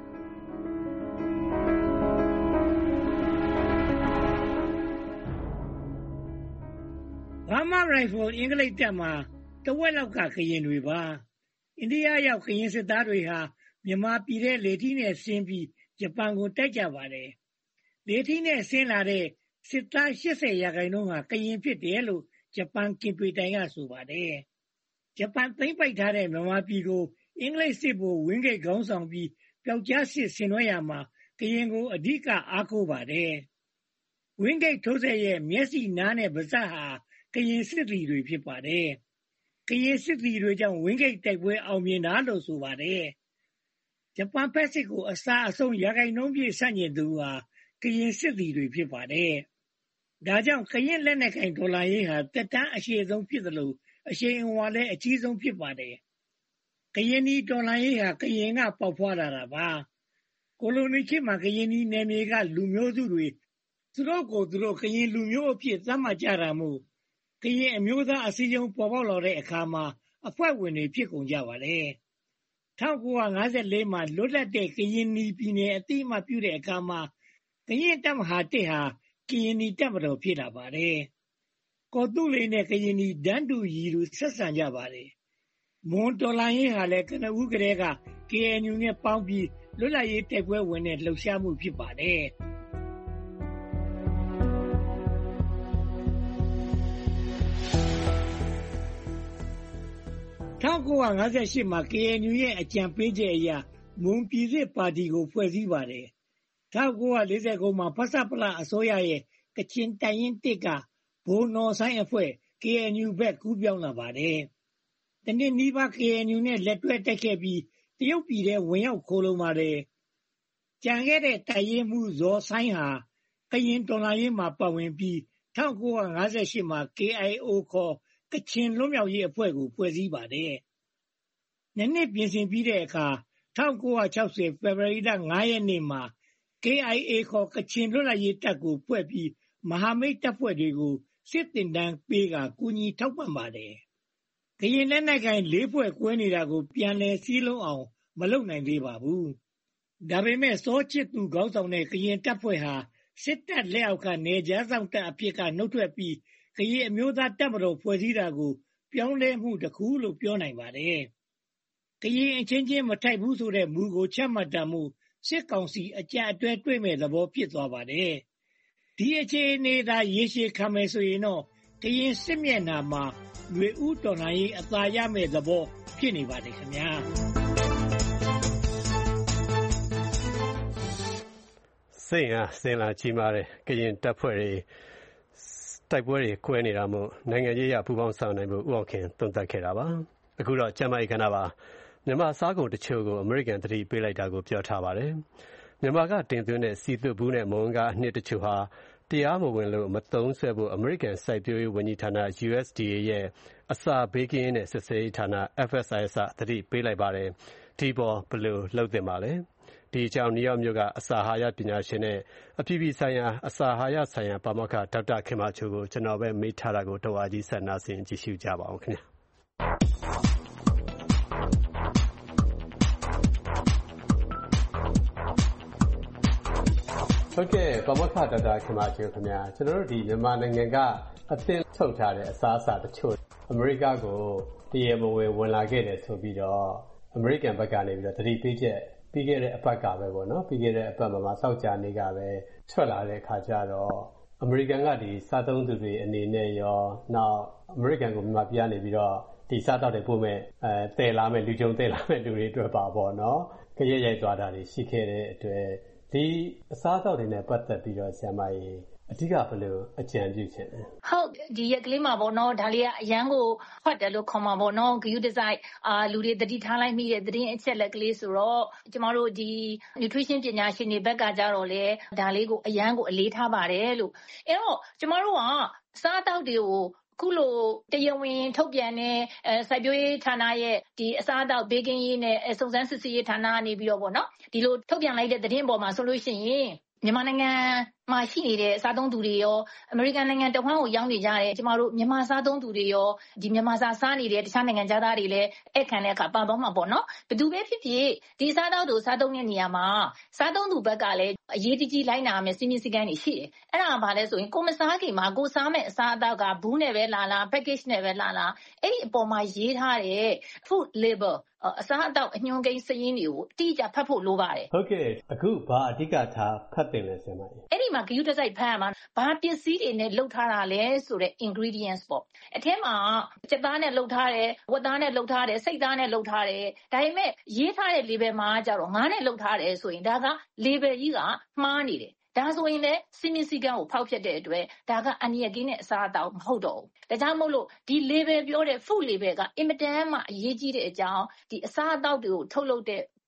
Burma Rifle အင်္ဂလိပ်တပ်မှာတဝက်လောက်ကကရင်တွေပါ။အိန္ဒိယရောက်ကရင်စစ်သားတွေဟာမြန်မာပြည်ထဲလေထီးနဲ့ဆင်းပြီးဂျပန်ကိုတိုက်ကြပါတယ်။လေထီးနဲ့ဆင်းလာတဲ့စစ်သား80%ဟာကရင်ဖြစ်တယ်လို့ဂျပန်ကင်ပေတိုင်ကဆိုပါတယ်။ဂျပန်သိမ်းပိုက်ထားတဲ့မြန်မာပြည်ကိုအင်္ဂလိပ်စစ်ဗိုလ်ဝင်းဂိတ်ခေါင်းဆောင်ပြီးပျောက်ကြားစစ်ဆင်နွှဲရမှာကရင်ကိုအဓိကအားကိုးပါတယ်။ဝင်းဂိတ်ထိုးစစ်ရဲ့မျက်စိနားနဲ့ပါးစပ်ဟာကရင်စစ်သည်တွေဖြစ်ပါတယ်။ကရင်စစ်သည်တွေကြောင့်ဝင်းဂိတ်တိုက်ပွဲအောင်မြင်တာလို့ဆိုပါတယ်ဂျပန်ဖက်စစ်ကိုအစားအဆုံးရာခိုင်နှုန်းပြည့်ဆန့်ကျင်သူဟာကရင်စစ်သည်တွေဖြစ်ပါတယ်။ဒါကြောင့်ကရင်လက်နက်ကိုင်ဒေါ်လာရေးဟာတက်တန်းအရှိဆုံးဖြစ်သလိုအရှိန်အဝါလည်းအကြီးဆုံးဖြစ်ပါတယ်။ကရင်ဒီဒေါ်လာရေးဟာကရင်ကပေါက်ဖွာလာတာပါ။ကိုလိုနီခေတ်မှာကရင်ဒီနယ်မြေကလူမျိုးစုတွေသူတို့ကိုသူတို့ကရင်လူမျိုးအဖြစ်သတ်မှတ်ကြတာမို့ကရင်အမျိုးသားအစည်းအရုံးပေါ်ပေါက်လာတဲ့အခါမှာအဖွဲ့ဝင်တွေဖြစ်ကုန်ကြပါတယ်။1954မှာလွတ်လပ်တဲ့ကရင်နီပြည်နယ်အတိအမှပြုတဲ့အခါမှာကရင်တပ်မဟာ1ဟာကရင်နီတပ်မတော်ဖြစ်လာပါတယ်။ကော်တူလေးနဲ့ကရင်နီဒန်းတူရီလူဆက်ဆံကြပါတယ်။မွန်တော်လိုင်းရေးဟာလည်းကနဦးကလေးက KNU နဲ့ပေါင်းပြီးလွတ်လပ်ရေးတိုက်ပွဲဝင်တဲ့လှုပ်ရှားမှုဖြစ်ပါတယ်။1958မှာ KNU ရဲ့အကြံပေးချက်အရမွန်ပြည်သစ်ပါတီကိုဖွဲ့စည်းပါတယ်။1949မှာဖဆပလအစိုးရရဲ့ကချင်တိုင်းရင်းတစ်ကဘိုးနော်ဆိုင်အဖွဲ့ KNU ဘက်ကူးပြောင်းလာပါတယ်။တနည်းနီးပါး KNU နဲ့လက်တွဲတက်ခဲ့ပြီးတရုတ်ပြည်ထဲဝင်ရောက်ခိုလုံပါတယ်။ကြံခဲ့တဲ့တိုင်းရင်းမှုဇော်ဆိုင်ဟာကရင်တော်လှန်ရေးမှာပါဝင်ပြီး1958မှာ KIO ခေါ်ကချင်လွတ်မြောက်ရေးအဖွဲ့ကိုဖွဲ့စည်းပါတယ်။နှစ်ပြင်ဆင်ပြီးတဲ့အခါ1960ဖေဖော်ဝါရီလ5ရက်နေ့မှာ KIA ခေါ်ကချင်လွတ်လပ်ရေးတပ်ကိုဖွဲ့ပြီးမဟာမိတ်တပ်ဖွဲ့တွေကိုစစ်တင်တန်းပေးကကူညီထောက်ပံ့ပါတယ်။ကရင်လက်နက်ကိုင်၄ဖွဲ့ကွဲနေတာကိုပြန်လည်စည်းလုံးအောင်မလုပ်နိုင်သေးပါဘူး။ဒါပေမဲ့စောချစ်သူခေါင်းဆောင်တဲ့ကရင်တပ်ဖွဲ့ဟာစစ်တပ်လက်အောက်ကနေကြားဆောင်တပ်အဖြစ်ကနှုတ်ထွက်ပြီးကရင်အမျိုးသားတပ်မတော်ဖွဲ့စည်းတာကိုပြောင်းလဲမှုတစ်ခုလို့ပြောနိုင်ပါတယ်။ကရင်အချင်းချင်းမထိုက်ဘူးဆိုတဲ့မူကိုချမှတ်တာမို့စစ်ကောင်စီအကြအတွဲတွေ့မဲ့သဘောဖြစ်သွားပါတယ်။ဒီအခြေအနေသာရေရှည်ခံမယ်ဆိုရင်တော့ကရင်စစ်မျက်နှာမှာຫນွေဥတော်လှန်ရေးအသာရမဲ့သဘောဖြစ်နေပါတယ်ခင်ဗျာ။စိတ်အားစင်လာကြီးမားတဲ့ကရင်တပ်ဖွဲ့တွေတိုက်ပွဲတွေကွဲနေတာမို့နိုင်ငံရေးအရပူးပေါင်းဆောင်နိုင်ဖို့ဥအောင်ခင်သုံးသပ်ခဲ့တာပါ။အခုတော့ကျမ်းမာရေးကဏ္ဍပါမြန်မာစားကုန်တချို့ကိုအမေရိကန်သတိပေးလိုက်တာကိုပြောထားပါတယ်။မြန်မာကတင်သွင်းတဲ့စီသွတ်ဘူးနဲ့မုံကားအနှစ်တချို့ဟာတရားမဝင်လို့မသုံးစွဲဖို့အမေရိကန်စိုက်ပျိုးရေးဝန်ကြီးဌာန USDA ရဲ့အစာဘေးကင်းရေးနဲ့စစ်ဆေးရေးဌာန FSIS သတိပေးလိုက်ပါတယ်။ဒီပေါ်ဘယ်လိုလုပ်သင့်ပါလဲ။ဒီအကြောင်းနယူးယောက်မြို့ကအစာအာဟာရပညာရှင်နဲ့အပြည်ပြည်ဆိုင်ရာအစာအာဟာရဆိုင်ရာပါမောက္ခဒေါက်တာခင်မာချိုကိုကျွန်တော်ပဲမေးထားတာကိုတော်အားကြီးဆက်နာဆင်ကြည့်ရှုကြပါအောင်ခင်ဗျာဟုတ်ကဲ့ပါမောက္ခဒေါက်တာခင်မာချိုခင်ဗျာကျွန်တော်တို့ဒီမြန်မာနိုင်ငံကအသင်းထုတ်ထားတဲ့အစားအစာတချို့အမေရိကကိုတရေမဝင်လာခဲ့တယ်ဆိုပြီးတော့အမေရိကန်ဘက်ကနေပြီးတော့သတိပေးချက်ပြီးခဲ့တဲ့အပတ်ကပဲပေါ့နော်ပြီးခဲ့တဲ့အပတ်မှာစောက်ကြနေကပဲထွက်လာတဲ့အခါကျတော့အမေရိကန်ကဒီစားသုံးသူတွေအနေနဲ့ရောနောက်အမေရိကန်ကိုမြန်မာပြည်ကနေပြီးတော့ဒီစားတောက်တွေပို့မဲ့တည်လာမဲ့လူကြုံတည်လာမဲ့လူတွေအတွက်ပါပေါ့နော်ကြရရိုက်သွားတာတွေရှိခဲ့တဲ့အတွက်ဒီအစားတောက်တွေနဲ့ပတ်သက်ပြီးတော့ဆရာမကြီးအဓိကဘယ်လိုအကြံပြုချင်လဲဟုတ်ဒီရက်ကလေးမှာပေါ့နော်ဒါလေးကအရန်ကိုဖတ်တယ်လို့ခေါ်မှာပေါ့နော်ဂယုဒီဇိုင်းလူတွေတတိထားလိုက်မိတဲ့သတင်းအချက်လက်ကလေးဆိုတော့ကျမတို့ဒီ nutrition ပညာရှင်တွေဘက်ကကြတော့လေဒါလေးကိုအရန်ကိုအလေးထားပါတယ်လို့အဲ့တော့ကျမတို့ကစားတောက်တွေကိုခုလိုတရားဝင်ထုတ်ပြန်တဲ့စိုက်ပျိုးရေးဌာနရဲ့ဒီအစားအသောက်ဘေးကင်းရေးနဲ့စုံစမ်းစစ်ဆေးရေးဌာနကနေပြီးတော့ပေါ့နော်ဒီလိုထုတ်ပြန်လိုက်တဲ့သတင်းပေါ်မှာဆိုလို့ရှိရင်မြန်မာနိုင်ငံမှာရှိနေတဲ့စားသုံးသူတွေရောအမေရိကန်နိုင်ငံတဝန်းကိုရောက်နေကြတဲ့ကျမတို့မြန်မာစားသုံးသူတွေရောဒီမြန်မာစားနေတဲ့တခြားနိုင်ငံသားတွေလည်းအခန့်တဲ့အခါပါသွားမှာပေါ့နော်ဘယ်သူပဲဖြစ်ဖြစ်ဒီစားတောက်တို့စားသုံးတဲ့နေရာမှာစားသုံးသူဘက်ကလည်းအရေးကြီးလိုက်နာမယ်စီမင်းစည်းကမ်းတွေရှိတယ်အဲ့ဒါကဘာလဲဆိုရင်ကိုမစားခင်မှာကိုစားမဲ့အစားအသောက်ကဘူးနဲ့ပဲလာ package နဲ့ပဲလာအဲ့ဒီအပေါ်မှာရေးထားတဲ့ food label အစားအသောက်အညွှန်းကိန်းစာရင်းတွေကိုအတိအကျဖတ်ဖို့လိုပါတယ်ဟုတ်ကဲ့အခုဘာအဓိကထားဖတ်တင်လဲဆရာမကြီးအဲ့ဒီမှာဂယုတစိုက်ဖတ်ရမှာဘာပစ္စည်းတွေနဲ့လုပ်ထားတာလဲဆိုတဲ့ ingredients ပေါ့အထဲမှာစက်သားနဲ့လုပ်ထားတယ်ဝက်သားနဲ့လုပ်ထားတယ်စိတ်သားနဲ့လုပ်ထားတယ်ဒါပေမဲ့ရေးထားတဲ့ label မှာကျတော့ငါးနဲ့လုပ်ထားတယ်ဆိုရင်ဒါက label ကြီးကမှားနေတယ်ဒါဆိုရင်လည်းစီမင်းစည်းကမ်းကိုဖောက်ဖျက်တဲ့အတွက်ဒါကအန္တရာယ်ကင်းတဲ့အစားအသောက်မဟုတ်တော့ဘူးဒါကြောင့်မို့လို့ဒီ label ပြောတဲ့ food label ကအင်မတန်မှအရေးကြီးတဲ့အကြောင်းဒီအစားအသောက်တွေကိုထုတ်လုပ်တဲ့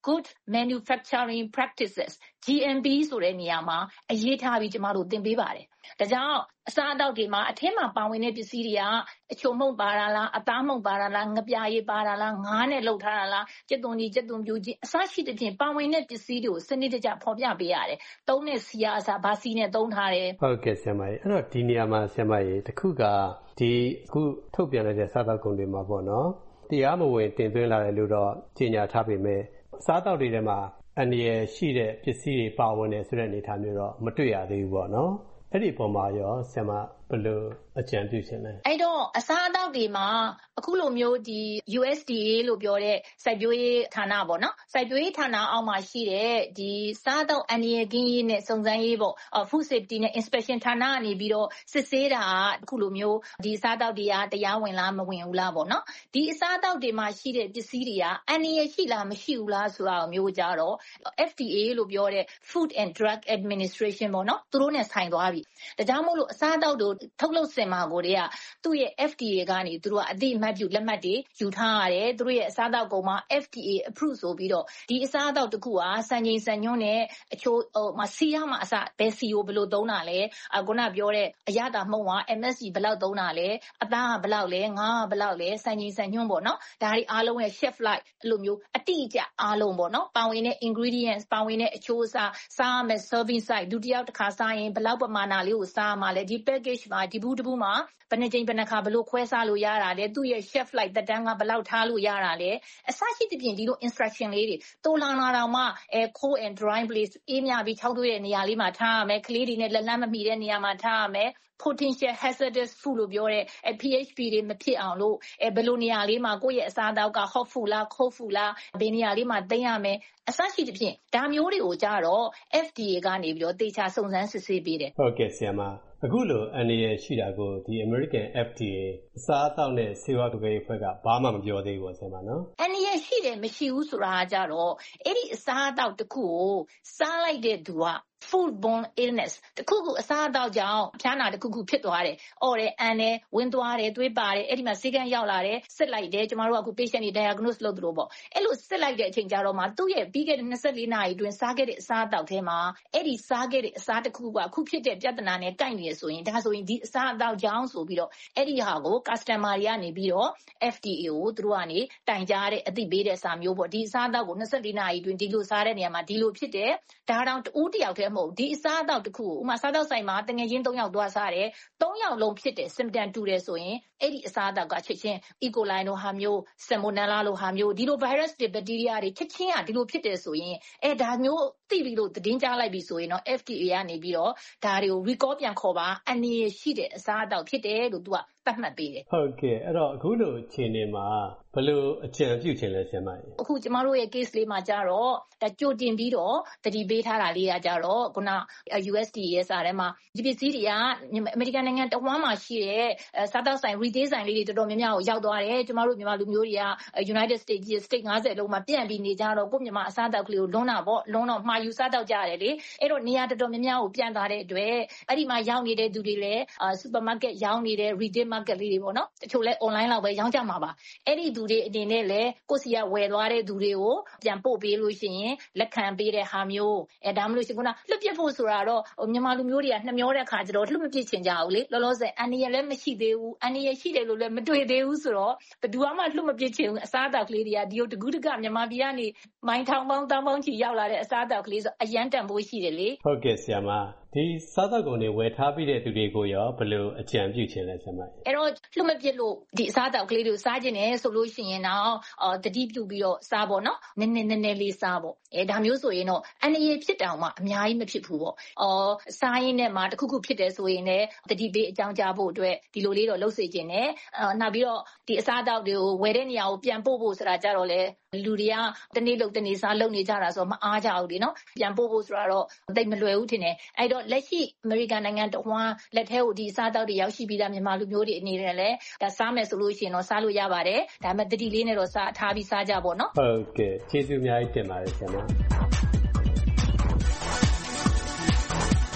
good manufacturing practices GMP ဆိုတဲ့နေရာမှာအရေးထားပြီးကျမတို့သင်ပေးပါတယ်။ဒါကြောင့်အစားအသောက်တွေမှာအထက်မှာပါဝင်တဲ့ပစ္စည်းတွေကအချိုမှုန့်ပါတာလားအသားမှုန့်ပါတာလားငပြာရည်ပါတာလားငါးနဲ့လှုပ်ထားတာလားကြက်သွန်ကြီးကြက်သွန်ပြူကြီးအစရှိတဲ့ဖြင့်ပါဝင်တဲ့ပစ္စည်းတွေကိုစနစ်တကျဖော်ပြပေးရတယ်။သုံးတဲ့စီအစားဘာစီနဲ့သုံးထားတယ်။ဟုတ်ကဲ့ဆရာမကြီးအဲ့တော့ဒီနေရာမှာဆရာမကြီးတခုကဒီအခုထုတ်ပြန်လိုက်တဲ့စားသောက်ကုန်တွေမှာပေါ့နော်တရားမဝင်တင်သွင်းလာတယ်လို့တော့ကြေညာထားပေမဲ့စားသောက်တွေထဲမှာအန္တရာယ်ရှိတဲ့ပစ္စည်းတွေပါဝင်တယ်ဆိုတဲ့အနေအထားမျိုးတော့မတွေ့ရသေးဘူးပေါ့နော်အဲ့ဒီပုံမှာရောဆရာမဘယ်လိုအကြံပြုချင်လဲအဲ့တော့အစားအသောက်တွေမှာအခုလိုမျိုးဒီ USDA လို့ပြောတဲ့စိုက်ပျိုးရေးဌာနပေါ့နော်စိုက်ပျိုးရေးဌာနအောက်မှာရှိတဲ့ဒီစားသောက်အန္တရာယ်ကင်းရေးနဲ့စုံစမ်းရေးပေါ့ Food Safety နဲ့ Inspection ဌာနကနေပြီးတော့စစ်ဆေးတာအခုလိုမျိုးဒီစားသောက်တွေကတရားဝင်လားမဝင်ဘူးလားပေါ့နော်ဒီအစားအသောက်တွေမှာရှိတဲ့ပစ္စည်းတွေကအန္တရာယ်ရှိလားမရှိဘူးလားဆိုတာမျိုးကြတော့ FDA လို့ပြောတဲ့ Food and Drug Administration ပေါ့နော်သူတို့နဲ့ဆိုင်သွားပြီဒါကြောင့်မို့လို့အစားအသောက်တို့ထုတ်လုပ်စင်မှာကိုတည်းကသူ့ရဲ့ FDA ကနေသူတို့ကအသိအမှတ်ပြုလက်မှတ်တွေယူထားရတယ်သူတို့ရဲ့အစားအသောက်ကုန်မှာ FDA approve ဆိုပြီးတော့ဒီအစားအသောက်တစ်ခုဟာစံချိန်စံညွှန်းနဲ့အချို့စီရမှာအစဘယ်စီကိုဘယ်လိုသုံးတာလဲခုနပြောတဲ့အရသာမှုန့်က MSG ဘယ်လောက်သုံးတာလဲအသားကဘယ်လောက်လဲငါးကဘယ်လောက်လဲစံချိန်စံညွှန်းပေါ့နော်ဒါတွေအားလုံးရဲ့ chef light အဲ့လိုမျိုးအတိအကျအားလုံးပေါ့နော်ပါဝင်တဲ့ ingredients ပါဝင်တဲ့အချိုးအစားစားမယ် serving size ဒုတိယတစ်ခါစားရင်ဘယ်လောက်ပမာဏလေးကိုစားမှလဲဒီ package မှာဒီဘူးတဘူးမှာဘယ်နှကြိမ်ဘယ်နှခါဘယ်လိုခွဲစားလို့ရတာလဲသူ့ရဲ့ chef light တက်တန်းကဘယ်လောက်ထားလို့ရတာလဲအစရှိတဲ့ပြင်ဒီလို instruction လေးတွေတိုးလာတော့မှcold and dry place အေးမြပြီးခြောက်သွေးတဲ့နေရာလေးမှာထားရမယ်ကလေးတွေနဲ့လက်လန်းမမီတဲ့နေရာမှာထားရမယ်potential hazardous food လို့ပြောတဲ့ PHP တွေမဖြစ်အောင်လို့ဘယ်လိုနေရာလေးမှာကိုယ့်ရဲ့အစားအသောက်က hot food လား cold food လားဘယ်နေရာလေးမှာသိမ်းရမယ်အစရှိတဲ့ဖြင့်ဒါမျိုးတွေကိုကြတော့ FDA ကနေပြီးတော့တေချာစုံစမ်းစစ်ဆေးပေးတယ်ဟုတ်ကဲ့ဆရာမအခုလိုအန္တရာယ်ရှိတာကိုဒီ American FDA အစားအသောက်နဲ့ဆေးဝါးကွပ်ကဲရေးအဖွဲ့ကဘာမှမပြောသေးဘူးဆရာမနော်အန္တရာယ်ရှိတယ်မရှိဘူးဆိုတာကကြတော့အဲ့ဒီအစားအသောက်တစ်ခုကိုစားလိုက်တဲ့သူကfoodborne illness တခုခုအစားအသောက်ကြောင့်ဖျားနာတခုခုဖြစ်သွားတယ်။အော်တယ်အန်တယ်ဝင်သွားတယ်သွေးပါတယ်အဲ့ဒီမှာဆေးကန်းရောက်လာတယ်စစ်လိုက်တယ်ကျမတို့ကအခု patient တွေ diagnose လုပ်သလိုပေါ့အဲ့လိုစစ်လိုက်တဲ့အချိန်ကျတော့မှသူ့ရဲ့ပြီးခဲ့တဲ့24နာရီအတွင်းစားခဲ့တဲ့အစားအသောက်ထဲမှာအဲ့ဒီစားခဲ့တဲ့အစားတစ်ခုကအခုဖြစ်တဲ့ပြဿနာနဲ့ကိုက်နေရဆိုရင်ဒါဆိုရင်ဒီအစားအသောက်ကြောင့်ဆိုပြီးတော့အဲ့ဒီဟာကို customer တွေကနေပြီးတော့ FDA ကိုသူတို့ကနေတိုင်ကြားတဲ့အသိပေးတဲ့စာမျိုးပေါ့ဒီအစားအသောက်ကို24နာရီအတွင်းဒီလိုစားတဲ့နေရာမှာဒီလိုဖြစ်တယ်ဒါတောင်တူတယောက်တည်းမဟုတ်ဒီအစားအသောက်တစ်ခုကိုဥမာစားတော့ဆိုင်မှာတငယ်ချင်း3ယောက်သွားစားတယ်3ယောက်လုံးဖြစ်တဲ့ symptom တူတယ်ဆိုရင်အဲ့ဒီအစားအသောက်ကချက်ချင်း E. coli လိုဟာမျိုး salmonella လိုဟာမျိုးဒီလို virus တွေ bacteria တွေချက်ချင်းကဒီလိုဖြစ်တယ်ဆိုရင်ဒါမျိုးသိပြီးလို့သတင်းကြားလိုက်ပြီဆိုရင်တော့ FDA ကနေပြီးတော့ဒါတွေကို recall ပြန်ခေါ်ပါအနည်းရှိတဲ့အစားအသောက်ဖြစ်တယ်လို့သူကသတ်မှတ်ပေးတယ်ဟုတ်ကဲ့အဲ့တော့အခုလိုအခြေအနေမှာဘယ်လိုအကြံပြုချင်လဲဆရာမကြီးအခုကျမတို့ရဲ့ case လေးမှာကြတော့ဒါကြိုတင်ပြီးတော့တတိပေးထားတာလေးကကြတော့ခုန USDA ရဲ့စာထဲမှာဒီပစ္စည်းတွေကအမေရိကန်နိုင်ငံတဝန်းမှာရှိတဲ့စားသောက်ဆိုင် retail ဆိုင်လေးတွေတော်တော်များများကိုရောက်သွားတယ်ကျမတို့မြန်မာလူမျိုးတွေက United States ကြီး state 50လုံးမှာပြန့်ပြီးနေကြတော့ကိုမြန်မာအစားအသောက်ကလေးကိုလွန်းတာပေါ့လွန်းတော့မှာယူစားတော့ကြရတယ်လေအဲ့တော့နေရာတော်တော်များများကိုပြန့်သွားတဲ့အတွက်အဲ့ဒီမှာရောက်နေတဲ့သူတွေလည်း supermarket ရောင်းနေတဲ့ retail market လေးတွေပေါ့နော်တချို့လဲ online လောက်ပဲရောင်းကြမှာပါအဲ့ဒီသူတွေအနေနဲ့လည်းကိုစီကဝယ်သွားတဲ့သူတွေကိုပြန်ပို့ပေးလို့ရှိရင်လက်ခံပေးတဲ့ဟာမျိုးဒါမှမဟုတ်ရှင်ကလွတ်ပြစ်ဖို့ဆိုတာတော့မြန်မာလူမျိုးတွေကနှမျောတဲ့ခါကျတော့လွတ်မပြစ်ချင်ကြဘူးလေလောလောဆယ်အန္တရာယ်လည်းမရှိသေးဘူးအန္တရာယ်ရှိတယ်လို့လည်းမတွေ့သေးဘူးဆိုတော့ဘယ်သူမှလွတ်မပြစ်ချင်ဘူးအစားအသောက်ကလေးတွေကဒီလိုတကူးတကမြန်မာပြည်ကနေမိုင်းထောင်ပေါင်းတောင်းပေါင်းချီရောက်လာတဲ့အစားအသောက်ကလေးဆိုအရန်တန်ဖိုးရှိတယ်လေဟုတ်ကဲ့ဆရာမဒီစားသောက်ကုန်တွေဝယ်ထားပြီးတဲ့သူတွေကိုရောဘယ်လိုအကြံပြုချင်လဲဆရာမအဲ့တော့လွတ်မပြစ်လို့ဒီအစားအသောက်ကလေးတွေကိုစားခြင်းနဲ့ဆိုလို့ရှိရင်တော့တတိပြုပြီးတော့စားပေါ့နော်နည်းနည်းလေးစားပေါ့ဒါမျိုးဆိုရင်တော့အန္တရာယ်ဖြစ်တောင်မှအများကြီးမဖြစ်ဘူးပေါ့စားရင်းနဲ့မှတခုခုဖြစ်တယ်ဆိုရင်လည်းတတိပေးအကြောင်းကြားဖို့အတွက်ဒီလိုလေးတော့လှုပ်စေခြင်းနဲ့နောက်ပြီးတော့ဒီအစားအသောက်တွေကိုဝယ်တဲ့နေရာကိုပြန်ပို့ဖို့ဆိုတာကြတော့လေလူတွေကတနေ့လုပ်တနေ့စားလုပ်နေကြတာဆိုတော့မအားကြဘူးလေနော်ပြန်ပို့ဖို့ဆိုတာတော့သိမလွယ်ဘူးထင်တယ်အဲ့တော့လက်ရှိအမေရိကန်နိုင်ငံတဝန်းလက်ထဲကိုဒီအစားအသောက်တွေရောက်ရှိပြီးသားမြန်မာလူမျိုးတွေအနေနဲ့လည်းဒါစားမယ်ဆိုလို့ရှိရင်တော့စားလို့ရပါတယ်ဒါပေမဲ့တတိလေးနဲ့တော့စားထားပြီးစားကြပေါ့နော်ဟုတ်ကဲ့ကျေးဇူးအများကြီးတင်ပါတယ်ဆရာမ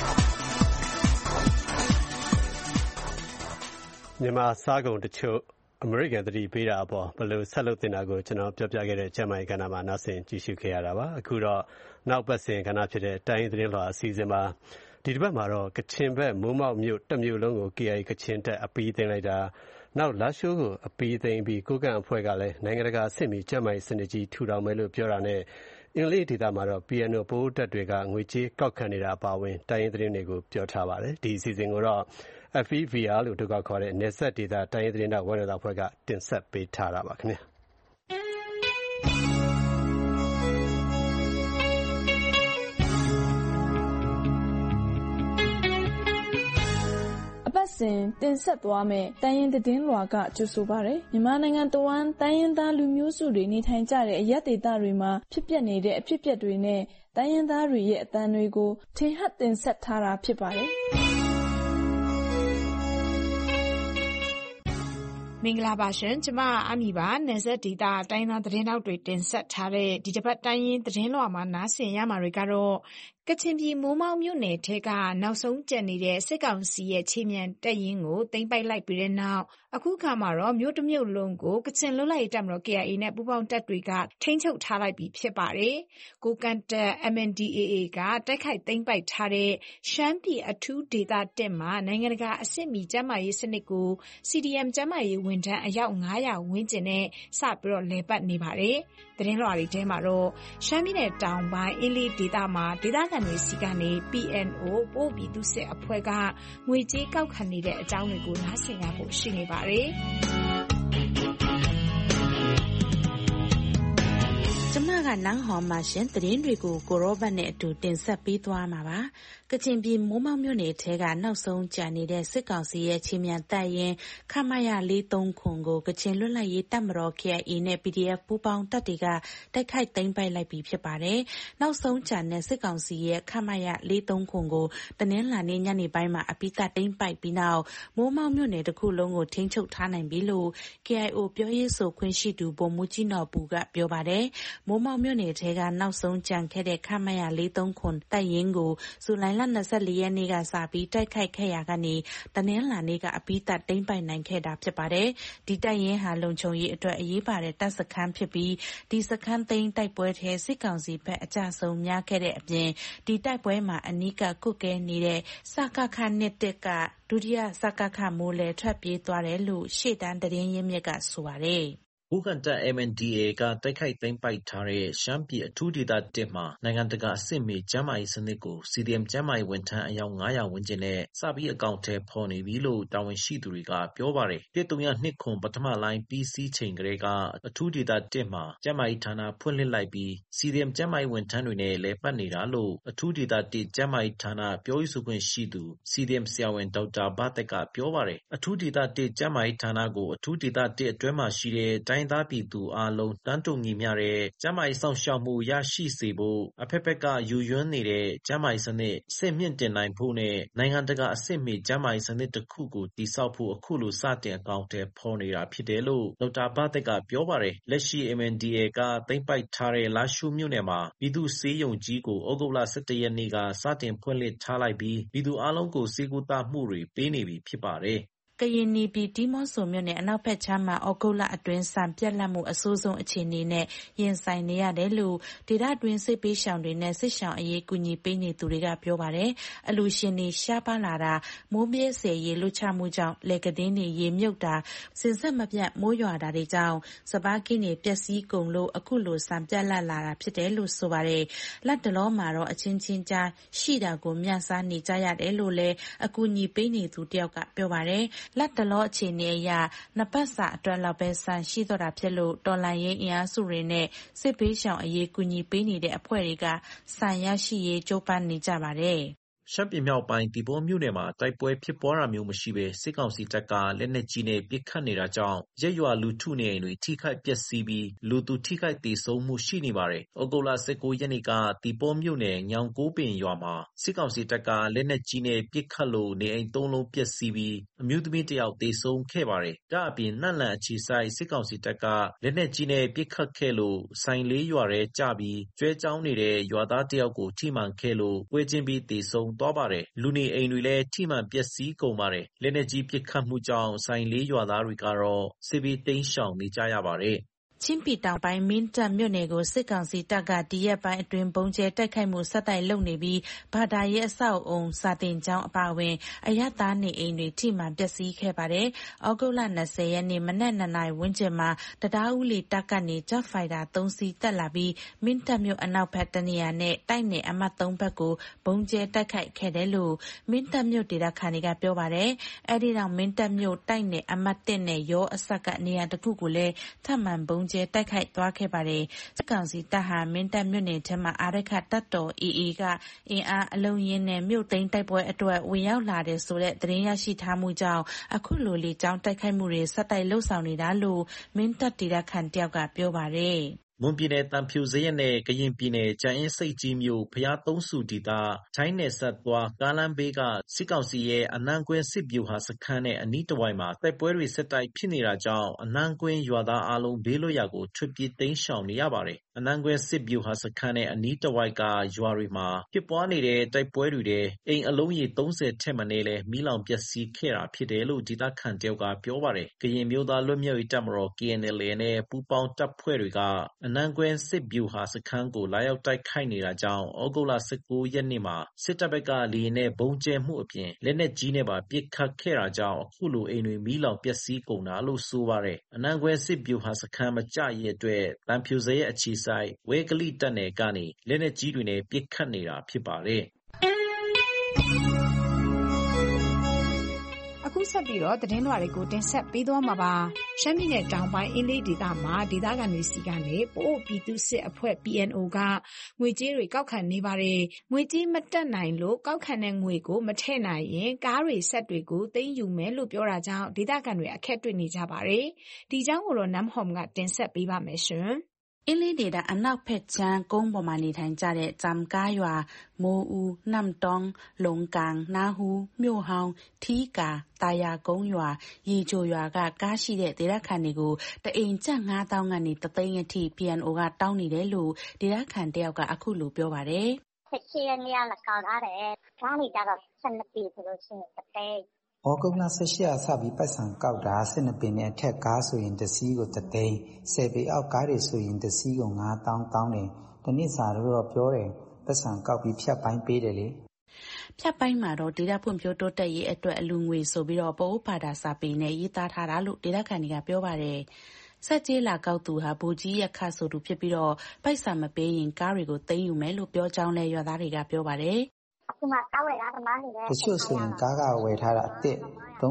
မြန်မာစားကုန်တချို့အမေရိကန်သတိပေးတာအပေါ်ဘယ်လိုဆက်လုပ်သင့်တာကိုကျွန်တော်ပြောပြခဲ့တဲ့ကျမ်းမာရေးကဏ္ဍမှာနောက်ဆင်ကြည့်ရှုခဲ့ရတာပါအခုတော့နောက်ပတ်စဉ်ကဏ္ဍဖြစ်တဲ့တိုင်းရင်းသတင်းလွှာအစီအစဉ်မှာဒီတစ်ပတ်မှာတော့ကချင်ဘက်မိုးမောက်မြို့တစ်မြို့လုံးကို KIA ကချင်တပ်အပီးသိမ်းလိုက်တာနောက်လာရှိုးကိုအပီးသိမ်းပြီးကိုကန့်အဖွဲ့ကလည်းနိုင်ငံတကာအဆင့်မီကျမ်းမာရေးစနစ်ကြီးထူထောင်မယ်လို့ပြောတာနဲ့အင်္ဂလိပ်ဒေသမှာတော့ PNO ပိုးတပ်တွေကငွေကြေးကောက်ခံနေတာအပါအဝင်တိုင်းရင်းသတင်းတွေကိုပြောထားပါတယ်ဒီအစီအစဉ်ကိုတော့FEVR လို့ခေါ်တဲ့နယ်စပ်ဒေသတိုင်းရင်းသတင်းဝန်တော်အဖွဲ့ကတင်ဆက်ပေးထားတာပါခင်ဗျာအပတ်စဉ်တင်ဆက်သွားမယ်တိုင်းရင်းသတင်းလွှာကကြိုဆိုပါရယ်မြန်မာနိုင်ငံတဝန်းတိုင်းရင်းသားလူမျိုးစုတွေနေထိုင်ကြတဲ့အရပ်ဒေသတွေမှာဖြစ်ပျက်နေတဲ့အဖြစ်အပျက်တွေနဲ့တိုင်းရင်းသားတွေရဲ့အသံတွေကိုထင်ဟပ်တင်ဆက်ထားတာဖြစ်ပါတယ်မင်္ဂလာပါရှင်ကျမအမီပါနယ်စပ်ဒေသတိုင်းသားသတင်းတောက်တွေတင်ဆက်ထားတဲ့ဒီတစ်ပတ်တိုင်းရင်းသတင်းလွှာမှာနားဆင်ရမှာတွေကတော့ကချင်ပြည်မိုးမောက်မြို့နယ်ထဲကနောက်ဆုံးကျန်နေတဲ့စစ်ကောင်စီရဲ့ခြေမြန်တပ်ရင်းကိုသိမ်းပိုက်လိုက်ပြီးတဲ့နောက်အခုခါမှာတော့မြို့တစ်မြို့လုံးကိုကချင်လွတ်လပ်ရေးတပ်မတော် KIA နဲ့ပူးပေါင်းတပ်တွေကထိန်းချုပ်ထားလိုက်ပြီးဖြစ်ပါတယ်။ကိုကန့်တပ် MNDAA ကတိုက်ခိုက်သိမ်းပိုက်ထားတဲ့ရှမ်းပြည်အထူးဒေသ1မှာနိုင်ငံတကာအဆင့်မီကျန်းမာရေးစနစ်ကို CDM ကျန်းမာရေးဝန်ထမ်းအယောက်900ဝန်းကျင်နဲ့စပြီးတော့လည်ပတ်နေပါတယ်။သတင်းလွှာတွေထဲမှာတော့ရှမ်းပြည်နယ်တောင်ပိုင်းအင်းလေးဒေသမှာဒေသခံတွေစီကနေ PNO ပို့ပြည်သူစစ်အဖွဲ့ကငွေကြေးကောက်ခံနေတဲ့အကြောင်းတွေကိုနားဆင်ရဖို့ရှိနေပါတယ်။ကျမကနန်းဟော်မှာရှင်သတင်းတွေကိုကိုရောဘတ်နဲ့အတူတင်ဆက်ပေးသွားမှာပါ။ကချင်ပြည်မိုးမောက်မြို့နယ်ထဲကနောက်ဆုံးကျန်နေတဲ့စစ်ကောင်စီရဲ့ခြေမြန်တပ်ရင်းခမရ43ခွန်ကိုကချင်လွတ်လပ်ရေးတပ်မတော် KIA နဲ့ PDF ပူးပေါင်းတပ်တွေကတိုက်ခိုက်သိမ်းပိုက်လိုက်ပြီးဖြစ်ပါတယ်။နောက်ဆုံးကျန်တဲ့စစ်ကောင်စီရဲ့ခမရ43ခွန်ကိုတနင်္လာနေ့ညနေပိုင်းမှာအပိသသိမ်းပိုက်ပြီးနောက်မိုးမောက်မြို့နယ်တစ်ခုလုံးကိုထိန်းချုပ်ထားနိုင်ပြီလို့ KIO ပြောရေးဆိုခွင့်ရှိသူဗိုလ်မှူးကြီးနော်ပူကပြောပါတယ်။မိုးမောက်မြို့နယ်ထဲကနောက်ဆုံးကျန်ခဲ့တဲ့ခမရ43ခွန်တပ်ရင်းကိုဇူလိုင်လ24ရက်နေ့ကစပြီးတိုက်ခိုက်ခဲ့ရာကနေတနင်္လာနေ့ကအပိသသိမ်းပိုက်နိုင်ခဲ့တာဖြစ်ပါတယ်။ဒီတပ်ရင်းဟာလုံခြုံရေးအတွက်အရေးပါတဲ့တပ်စခန်းဖြစ်ပြီးဒီစခန်းသိမ်းတိုက်ပွဲထဲစစ်ကောင်စီဘက်အကြဆုံးများခဲ့တဲ့အပြင်ဒီတိုက်ပွဲမှာအနီးကကုတ်ကဲနေတဲ့စကခ1ကဒုတိယစကခမိုးလဲထွက်ပြေးသွားတယ်လို့ရှေ့တန်းသတင်းရင်းမြစ်ကဆိုပါတယ်။ကိုကန့်တပ် MNDAA ကတိုက်ခိုက်သိမ်းပိုက်ထားတဲ့ရှမ်းပြည်အထူးဒေသ1မှာနိုင်ငံတကာအဆင့်မီကျန်းမာရေးစနစ်ကို CDM ကျန်းမာရေးဝန်ထမ်းအယောက်900ဝန်းကျင်နဲ့စပြီးအကောင့်ထဲပေါ်နေပြီလို့တာဝန်ရှိသူတွေကပြောပါတယ်။1302ခွန်ပထမလိုင်းပြီးစီးချိန်ကလေးကအထူးဒေသ1မှာကျန်းမာရေးဌာနဖွင့်လှစ်လိုက်ပြီး CDM ကျန်းမာရေးဝန်ထမ်းတွေနဲ့လဲပတ်နေတာလို့အထူးဒေသ1ကျန်းမာရေးဌာနပြောရေးဆိုခွင့်ရှိသူ CDM ဆရာဝန်ဒေါက်တာဘသက်ကပြောပါတယ်။အထူးဒေသ1ကျန်းမာရေးဌာနကိုအထူးဒေသ1အတွင်းမှာရှိတဲ့တိုင်းသားပြည်သူအားလုံးတန်းတူညီမျှတဲ့ကျန်းမာရေးစောင့်ရှောက်မှုရရှိစေဖို့အဖက်ဖက်ကယူယွန်းနေတဲ့ကျန်းမာရေးစနစ်ဆင့်မြင့်တင်နိုင်ဖို့နဲ့နိုင်ငံတကာအဆင့်မီကျန်းမာရေးစနစ်တစ်ခုကိုတည်ဆောက်ဖို့အခုလိုစတင်အကောင့်ထဲပေါ်နေတာဖြစ်တယ်လို့ဒေါက်တာဘသက်ကပြောပါတယ်။လက်ရှိ MNDAA ကသိမ်းပိုက်ထားတဲ့လာရှိုးမြို့နယ်မှာပြည်သူ့ဆေးရုံကြီးကိုဩဂုတ်လ17ရက်နေ့ကစတင်ဖွင့်လှစ်ထားလိုက်ပြီးပြည်သူအလုံးကိုဆေးကုသမှုတွေပေးနေပြီဖြစ်ပါတယ်။ကရင်နီပြည်ဒီမော့ဆိုမြို့နယ်အနောက်ဘက်ခြမ်းမှာဩဂုတ်လအတွင်းဆန်ပြတ်လတ်မှုအဆိုးဆုံးအခြေအနေနဲ့ရင်ဆိုင်နေရတယ်လို့ဒေသတွင်းစစ်ပေးရှောင်တွေနဲ့စစ်ရှောင်အရေးကူညီပေးနေသူတွေကပြောပါတယ်။အလူရှင်တွေရှားပါလာတာမိုးပြည့်စေရေလွတ်ချမှုကြောင့်လက်ကဒင်းတွေရေမြုပ်တာစင်ဆက်မပြတ်မိုးရွာတာတွေကြောင့်စပါးကင်းတွေပျက်စီးကုန်လို့အခုလိုဆန်ပြတ်လတ်လာတာဖြစ်တယ်လို့ဆိုပါတယ်။လက်တလောမှာတော့အချင်းချင်းကြားရှိတာကိုမျှစားနေကြရတယ်လို့လည်းအကူညီပေးနေသူတယောက်ကပြောပါတယ်။လက်တလောအခြေအနေအရနှစ်ပတ်စာအတွက်လောက်ပဲဆန်ရှိတော့တာဖြစ်လို့တော်လှန်ရေးအင်အားစုတွေနဲ့စစ်ဘေးရှောင်အရေးကူညီပေးနေတဲ့အဖွဲ့တွေကဆန်ရရှိရေးကြိုးပမ်းနေကြပါတယ်။ရှမ်းပြည်မြောက်ပိုင်းတီဘောမြို့နယ်မှာတိုက်ပွဲဖြစ်ပွားတာမျိုးမရှိဘဲစစ်ကောင်စီတပ်ကလက်နက်ကြီးနဲ့ပစ်ခတ်နေတာကြောင့်ရက်ရွာလူထုနေအိမ်တွေထိခိုက်ပျက်စီးပြီးလူသူထိခိုက်ဒေဆုံးမှုရှိနေပါတယ်။ဩဂုတ်လ19ရက်နေ့ကတီဘောမြို့နယ်ညောင်ကိုပင်ရွာမှာစစ်ကောင်စီတပ်ကလက်နက်ကြီးနဲ့ပစ်ခတ်လို့နေအိမ်3လုံးပျက်စီးပြီးအမျိုးသမီးတစ်ယောက်ဒေဆုံးခဲ့ပါတယ်။ဒါအပြင်နန့်လန်အခြေစိုက်စစ်ကောင်စီတပ်ကလက်နက်ကြီးနဲ့ပစ်ခတ်ခဲ့လို့ဆိုင်လေးရွာထဲကျပြီးကျွဲကြောင်းနေတဲ့ရွာသားတစ်ယောက်ကိုထိမှန်ခဲ့လို့ပွဲချင်းပြီးဒေဆုံးသွားပါတယ်။လူနေအိမ်တွေလည်းထိမှန်ပျက်စီးကုန်ပါတယ်။လက်နက်ကြီးပစ်ခတ်မှုကြောင့်ဆိုင်လေးရွာသားတွေကတော့စစ်ဘေးတိမ်းရှောင်နေကြရပါတယ်။ချင်းပြည်တောင်ပိုင်းမင်းတပ်မြို့နယ်ကိုစစ်ကောင်စီတပ်ကဒီရက်ပိုင်းအတွင်းပုံကျဲတိုက်ခိုက်မှုဆက်တိုက်လုပ်နေပြီးဘာသာရေးအဆောက်အုံစာတင်ကျောင်းအပါအဝင်အရသာနေအိမ်တွေထိမှန်ပျက်စီးခဲ့ပါတယ်။ဩဂုတ်လ20ရက်နေ့မနက်2 နာရီဝန်းကျင်မှာတရားဦးလီတပ်ကနေဂျက်ဖိုက်တာ3စီးတက်လာပြီးမင်းတပ်မြို့အနောက်ဘက်တနေရာနဲ့တိုက်နယ်အမှတ်3ဘက်ကိုပုံကျဲတိုက်ခိုက်ခဲ့တယ်လို့မင်းတပ်မြို့ဒေသခံတွေကပြောပါတယ်။အဲဒီနောက်မင်းတပ်မြို့တိုက်နယ်အမှတ်1နဲ့ရောအဆက်ကနေရာတစ်ခုကိုလည်းထပ်မံပုံကျဲတိုက်ခိုက်သွားခဲ့ပါတယ်။စစ်ကောင်စီတပ်ဟာမင်းတပ်မြို့နယ်ထဲမှာအာရခတပ်တော် AA ကအင်အားအလုံးရင်းနဲ့မြို့သိမ်းတိုက်ပွဲအတွက်ဝင်ရောက်လာတယ်ဆိုတဲ့သတင်းရရှိထားမှုကြောင့်အခုလိုလေကြောင်းတိုက်ခိုက်မှုတွေဆက်တိုက်လှုပ်ဆောင်နေတာလို့မင်းတပ်ဒေသခံတယောက်ကပြောပါတယ်။မွန်ပြည်နယ်တန်ဖြူစရက်နဲ့ကရင်ပြည်နယ်ကြံအင်းစိတ်ကြီးမြို့ဖျားသုံးဆူဒေသထိုင်းနယ်စပ်သွားကားလမ်းဘေးကစစ်ကောင်စီရဲ့အနံကွင်းစစ်ဗျူဟာစခန်းနဲ့အနီးတစ်ဝိုက်မှာတိုက်ပွဲတွေဆက်တိုက်ဖြစ်နေတာကြောင့်အနံကွင်းရွာသားအလုံးဘေးလွတ်ရာကိုထွက်ပြေးတိမ်းရှောင်နေရပါတယ်။အနံကွင်းစစ်ဗျူဟာစခန်းနဲ့အနီးတစ်ဝိုက်ကရွာတွေမှာဖြစ်ပွားနေတဲ့တိုက်ပွဲတွေတဲ့အိမ်အလုံးရေ30ထက်မနည်းလဲမီးလောင်ပျက်စီးခဲ့တာဖြစ်တယ်လို့ဒေသခံတယောက်ကပြောပါတယ်။ကရင်မျိုးသားလွတ်မြောက်ရေးတပ်မတော် KNLA နဲ့ပူးပေါင်းတပ်ဖွဲ့တွေကအနံကွင်းစစ်ဗျူဟာစခန်းကိုလာရောက်တိုက်ခိုက်နေတာကြောင့်ဩဂုတ်လ19ရက်နေ့မှာစစ်တပ်ဘက်ကလေယာဉ်နဲ့ဘုံကျဲမှုအပြင်လက်နက်ကြီးနဲ့ပါပစ်ခတ်ခဲ့တာကြောင့်အခုလိုအိမ်တွေမီးလောင်ပျက်စီးကုန်တာလို့ဆိုပါတယ်။အနံကွင်းစစ်ဗျူဟာစခန်းမကျရဲ့အတွက်တန်ဖြူစရဲ့အခြေဆိုင်ဝဲကလိတပ်နယ်ကနေလက်နက်ကြီးတွေနဲ့ပစ်ခတ်နေတာဖြစ်ပါတယ်။အခုဆက်ပြီးတော့သတင်းလွှာတွေကိုတင်ဆက်ပေးသွားမှာပါ။ရှမ်းပြည်နယ်တောင်ပိုင်းအင်းလေးဒေသမှာဒေသခံတွေစီကနေပို့ပြည်သူစစ်အဖွဲ့ PNO ကငွေကြေးတွေကောက်ခံနေပါတယ်။ငွေကြေးမတက်နိုင်လို့ကောက်ခံတဲ့ငွေကိုမထည့်နိုင်ရင်ကားတွေဆက်တွေကိုသိမ်းယူမယ်လို့ပြောတာကြောင့်ဒေသခံတွေအခက်တွေ့နေကြပါတယ်။ဒီအကြောင်းကိုတော့နမ်ဟွန်ကတင်ဆက်ပေးပါမယ်ရှင်။အင်းလေးဒေသအနောက်ဖက်ချမ်းကုန်းပေါ်မှာနေထိုင်ကြတဲ့ဂျမ်ကားရွာမိုးဦးနမ်တောင်လုံကန်နာဟူမြို့ဟောင်းထီးကာတာယာကုန်းရွာရေချိုရွာကကားရှိတဲ့ဒေသခံတွေကိုတအိမ်ကျပ်9000ကနေ3သိန်းအထိ PNO ကတောင်းနေတယ်လို့ဒေသခံတယောက်ကအခုလိုပြောပါတယ်။17ရက်နေ့ကလည်းကောက်ထားတယ်။ကားတွေကြတော့12ปีဆိုလို့ရှိရင်3သိန်းဩဂုတ်လ18ရက်စပြီးပိုက်ဆံကောက်တာ12ပေနဲ့အထက်ကားဆိုရင်တစ်စီးကို3သိန်း10ပေအောက်ကားတွေဆိုရင်တစ်စီးကို9000တောင်းတယ်။ဒီနေ့စာတော့ပြောတယ်ပိုက်ဆံကောက်ပြီးဖြတ်ပိုင်းပေးတယ်လေဖြတ်ပိုင်းမှာတော့ဒေတာဖွံ့ဖြိုးတိုးတက်ရေးအတွက်အလူငွေဆိုပြီးတော့ပိုးပါတာစာပေနဲ့ရေးသားထားတာလို့ဒေတာခံတွေကပြောပါတယ်ဆက်ကြီးလာကောက်သူဟာဘူကြီးရခဆိုသူဖြစ်ပြီးတော့ပိုက်ဆံမပေးရင်ကားတွေကိုသိမ်းယူမယ်လို့ပြောကြောင်းလဲရွာသားတွေကပြောပါတယ်ဒီမှာကားဝယ်တာဓမ္မနေတယ်တချို့ဆိုရင်ကားကဝယ်ထားတာအစ်စ်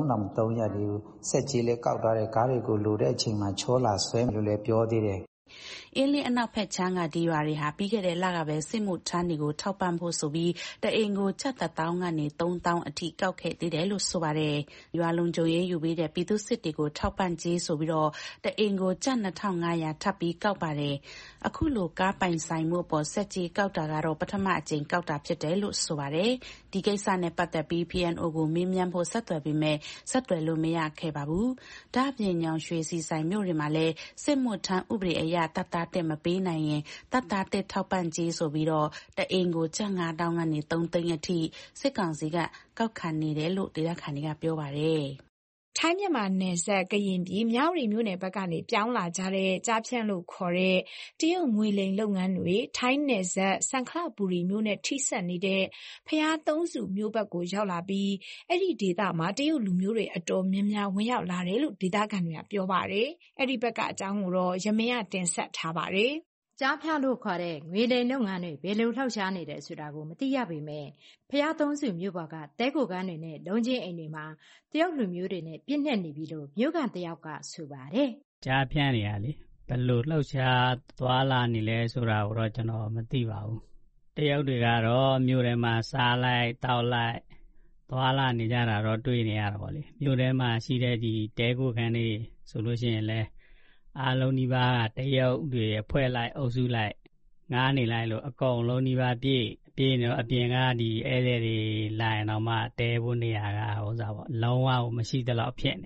3300လေးကိုဆက်ကြီးလဲကောက်ထားတဲ့ကားတွေကိုလိုတဲ့အချိန်မှာချောလာဆွဲလို့လဲပြောသေးတယ်အင်းလေးအနောက်ဖက်ချမ်းကဒီရွာတွေဟာပြီးခဲ့တဲ့လကပဲစစ်မှုထမ်းတွေကိုထောက်ပံ့ဖို့ဆိုပြီးတအိမ်ကိုချက်1000ကနေ3000အထိကောက်ခဲ့သေးတယ်လို့ဆိုပါတယ်။ရွာလုံးကျုံရေးယူပြီးတဲ့ပြည်သူစစ်တွေကိုထောက်ပံ့ကြေးဆိုပြီးတော့တအိမ်ကိုကျပ်2500ထပ်ပြီးကောက်ပါတယ်။အခုလိုကားပိုင်ဆိုင်မှုအပေါ်ဆက်ကြီးကောက်တာကတော့ပထမအကြိမ်ကောက်တာဖြစ်တယ်လို့ဆိုပါတယ်။ဒီကိစ္စနဲ့ပတ်သက်ပြီး PNO ကိုမေးမြန်းဖို့ဆက်သွယ်ပြီးမဲ့ဆက်သွယ်လို့မရခဲ့ပါဘူး။ဒါ့အပြင်ညောင်ရွှေစီဆိုင်မြို့တွေမှာလည်းစစ်မှုထမ်းဥပဒေအရတတ်တက်မပေးနိုင်ရင်တတ်တက်ထောက်ပံ့ကြေးဆိုပြီးတော့တအိမ်ကိုကျပ်9000ကနေ3သိန်းအထိစစ်ကောင်စီကကောက်ခံနေတယ်လို့ဒေသခံတွေကပြောပါတယ်။ထိုင်းမြန်မာနယ်စပ်ကရင်ပြည်မြဝတီမြို့နယ်ဘက်ကနေပြောင်းလာကြတဲ့ကြားဖြန့်လို့ခေါ်တဲ့တရုတ်ငွေလိမ်လုပ်ငန်းတွေထိုင်းနယ်စပ်စံခလပူရီမြို့နဲ့ထိစပ်နေတဲ့ဖျားသုံးစုမြို့ဘက်ကိုရောက်လာပြီးအဲ့ဒီဒေသမှာတရုတ်လူမျိုးတွေအတော်များများဝင်ရောက်လာတယ်လို့ဒေသခံတွေကပြောပါတယ်။အဲ့ဒီဘက်ကအကြောင်းကိုတော့ရမင်းကတင်ဆက်ထားပါတယ်။ကြားဖြတ်လို့ခေါ်တဲ့ငွေလိမ်လုပ်ငန်းတွေဘယ်လိုလှောက်ရှားနေတယ်ဆိုတာကိုမသိရပေမဲ့ဖျားသုံးစုမြို့ပေါ်ကတဲကိုကန်းတွေနဲ့လုံချင်းအိမ်တွေမှာတရုတ်လူမျိုးတွေနဲ့ပြည့်နှက်နေပြီလို့မြို့ကန်တယောက်ကဆိုပါတယ်။ကြားဖြတ်နေရလေဘယ်လိုလှောက်ရှားသွားလာနေလဲဆိုတာကိုတော့ကျွန်တော်မသိပါဘူး။တရုတ်တွေကတော့မြို့ထဲမှာစားလိုက်တောက်လိုက်သွားလာနေကြတာတော့တွေ့နေရတာပေါ့လေ။မြို့ထဲမှာရှိတဲ့ဒီတဲကိုကန်းတွေဆိုလို့ရှိရင်လည်းအားလုံးဒီပါကတရုတ်တွေဖွဲ့လိုက်အုပ်စုလိုက်ငားနေလိုက်လို့အကုန်လုံးဒီပါပြေးနေတော့အပြင်ကဒီဧည့်သည်တွေလာရင်တော့မှတဲဖို့နေရာကဟိုစားပေါ့လုံးဝမရှိသလောက်ဖြစ်နေ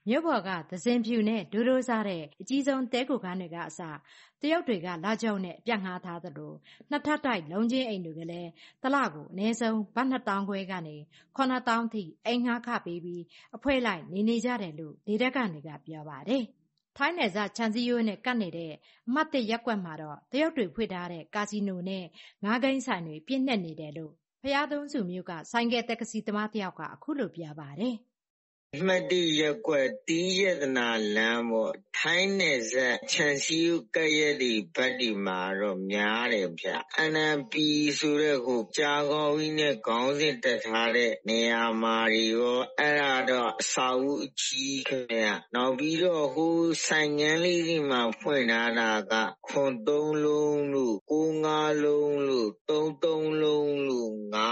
မြို့ပေါ်ကသဇင်ဖြူနဲ့ဒိုးဒိုးစားတဲ့အကြီးဆုံးတဲကိုကားတွေကအစတရုတ်တွေကလာကြောင်းနဲ့ပြန့်ငှားထားသလိုနှစ်ထပ်တိုက်လုံးချင်းအိမ်တွေကလည်းတစ်လကိုအနည်းဆုံးဘတ်2,000 ခွဲကနေ9,000 ထိအိမ်ငှားခပေးပြီးအဖွဲ့လိုက်နေကြတယ်လို့ဒေသခံတွေကပြောပါတယ်။ထိုင်းနယ်စပ်ခြံစည်းရိုးနဲ့ကပ်နေတဲ့အမှတ်1ရပ်ကွက်မှာတော့တရုတ်တွေဖွင့်ထားတဲ့ကာစီနိုနဲ့ငါးကိန်းဆိုင်တွေပြည့်နှက်နေတယ်လို့ဘုရားသုံးဆူမြို့ကဆိုင်ကယ်တက္ကစီသမားတယောက်ကအခုလိုပြောပါတယ်။အမှတ်1ရပ်ကွက်တီးရတနာလမ်းပေါ့ထိုင်းနယ်စပ်ခြံစည်းရိုးကပ်ရက်တွေဘက်ဒီမှာတော့များတယ်ဗျ။ NMP ဆိုတဲ့ကြာကောင်းကြီးနဲ့ခေါင်းစဉ်တက်ထားတဲ့နေရာမှာတွေရောအဲ့ဒါတော့အဆောက်အဦအကြီးခင်ဗျ။နောက်ပြီးတော့ဆိုင်ငန်းလေးတွေမှာဖွင့်ထားတာက3လုံးလို့95လုံးလို့33လုံးလို့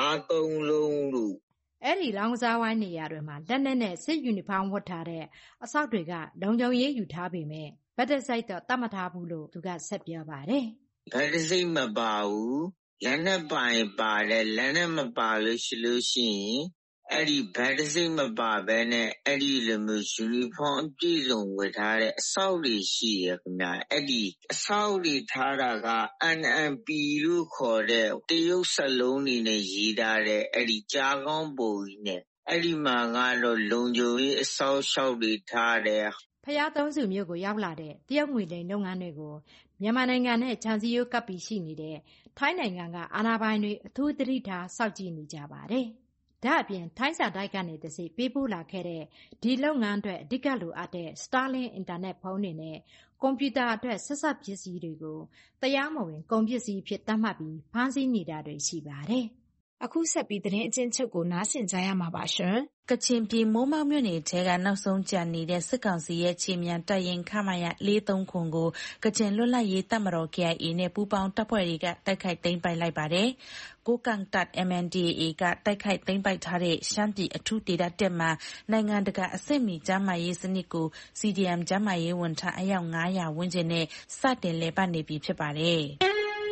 53လုံးလို့အဲ့ဒီလောင်းကစားဝိုင်းနေရာတွေမှာလက်နက်နဲ့စစ်ယူနီဖောင်းဝတ်ထားတဲ့အဆောက်တွေကလုံခြုံရေးယူထားပေမဲ့ဗတ်တစိုက်တော့တတ်မထားဘူးလို့သူကဆက်ပြောပါတယ်။ဗတ်တစိုက်မပါဘူးလက်နက်ပိုင်ပါတယ်လက်နက်မပါလို့ရှိရင်အဲ့ဒီဗတ်တစိုက်မပါဘဲနဲ့အဲ့ဒီလိုမျိုးယူနီဖောင်းအပြည့်စုံဝတ်ထားတဲ့အဆောက်တွေရှိရခင်ဗျ။အဲ့ဒီအဆောက်တွေထားတာက NMP လို့ခေါ်တဲ့တရုတ်စလုံးတွေနဲ့ရေးထားတဲ့အဲ့ဒီကြားကောင်းပုံကြီးနဲ့အဲ့ဒီမှာကတော့လုံခြုံရေးအဆောက်အရှောက်တွေထားတယ်။ဖျားသုံးစုမြို့ကိုရောက်လာတဲ့တရုတ်ငွေလိမ်လုပ်ငန်းတွေကိုမြန်မာနိုင်ငံနဲ့ခြံစည်းရိုးကပ်ပြီးရှိနေတဲ့ထိုင်းနိုင်ငံကအာဏာပိုင်တွေအထူးသတိထားစောင့်ကြည့်နေကြပါတယ်။ဒါ့အပြင်ထိုင်းစာတိုက်ကနေတစိပေးပို့လာခဲ့တဲ့ဒီလုပ်ငန်းအတွက်အဓိကလိုအပ်တဲ့ Starlink အင်တာနက်ဖုန်းတွေနဲ့ကွန်ပျူတာအတွက်ဆက်စပ်ပစ္စည်းတွေကိုတရားမဝင်ကုန်ပစ္စည်းဖြစ်သတ်မှတ်ပြီးဖမ်းဆီးနေတာတွေရှိပါတယ်။အခုဆက်ပြီးသတင်းအကျဉ်းချုပ်ကိုနားဆင်ကြရမှာပါရှင်။ကချင်ပြည်မိုးမောက်မြို့နယ်ထဲကနောက်ဆုံးကျန်နေတဲ့စစ်ကောင်စီရဲ့ခြေမြန်တပ်ရင်းခမရ439ကိုကချင်လွတ်လပ်ရေးတပ်မတော် KIA နဲ့ပူးပေါင်းတပ်ဖွဲ့တွေကတိုက်ခိုက်သိမ်းပိုက်လိုက်ပါတယ်။ကိုကန့်တပ် MNDAA ကတိုက်ခိုက်သိမ်းပိုက်ထားတဲ့ရှမ်းပြည်အထူးဒေသ1မှာနိုင်ငံတကာအဆင့်မီကျန်းမာရေးစနစ်ကို CDM ကျန်းမာရေးဝန်ထမ်းအယောက်900ဝန်းကျင်နဲ့စတင်လည်ပတ်နေပြီဖြစ်ပါတယ်။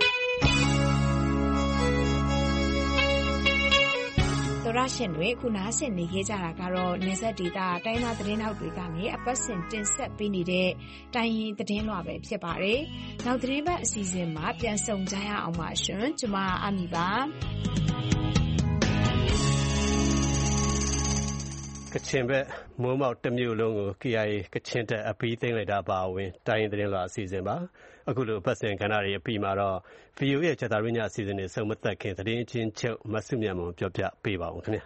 သောရရှင်တွေခုနားဆင်နေခဲ့ကြတာကတော့နယ်စပ်ဒေသတိုင်းသားသတင်းထောက်တွေကနေအပတ်စဉ်တင်ဆက်ပေးနေတဲ့တိုင်းရင်းသတင်းလွှာပဲဖြစ်ပါတယ်။နောက်သတင်းပတ်အစီအစဉ်မှာပြန်ဆုံကြရအောင်ပါရှင်။ကျွန်မအမီပါကချင်ဘက်မိုးမောက်တစ်မြို့လုံးကို KIA ကချင်တပ်အပီးသိမ်းလိုက်တာပါဝင်တိုင်းရင်းသတင်းလွှာအစီအစဉ်ပါအခုလိုပတ်စဉ်ကဏ္ဍတွေအပြီးမှာတော့ VO ရဲ့ချက်သားရင်းညအစီအစဉ်တွေဆုံးမသက်ခင်သတင်းအချင်းချုပ်မဆုမြတ်မွန်ပြောပြပေးပါဦးခင်ဗျာ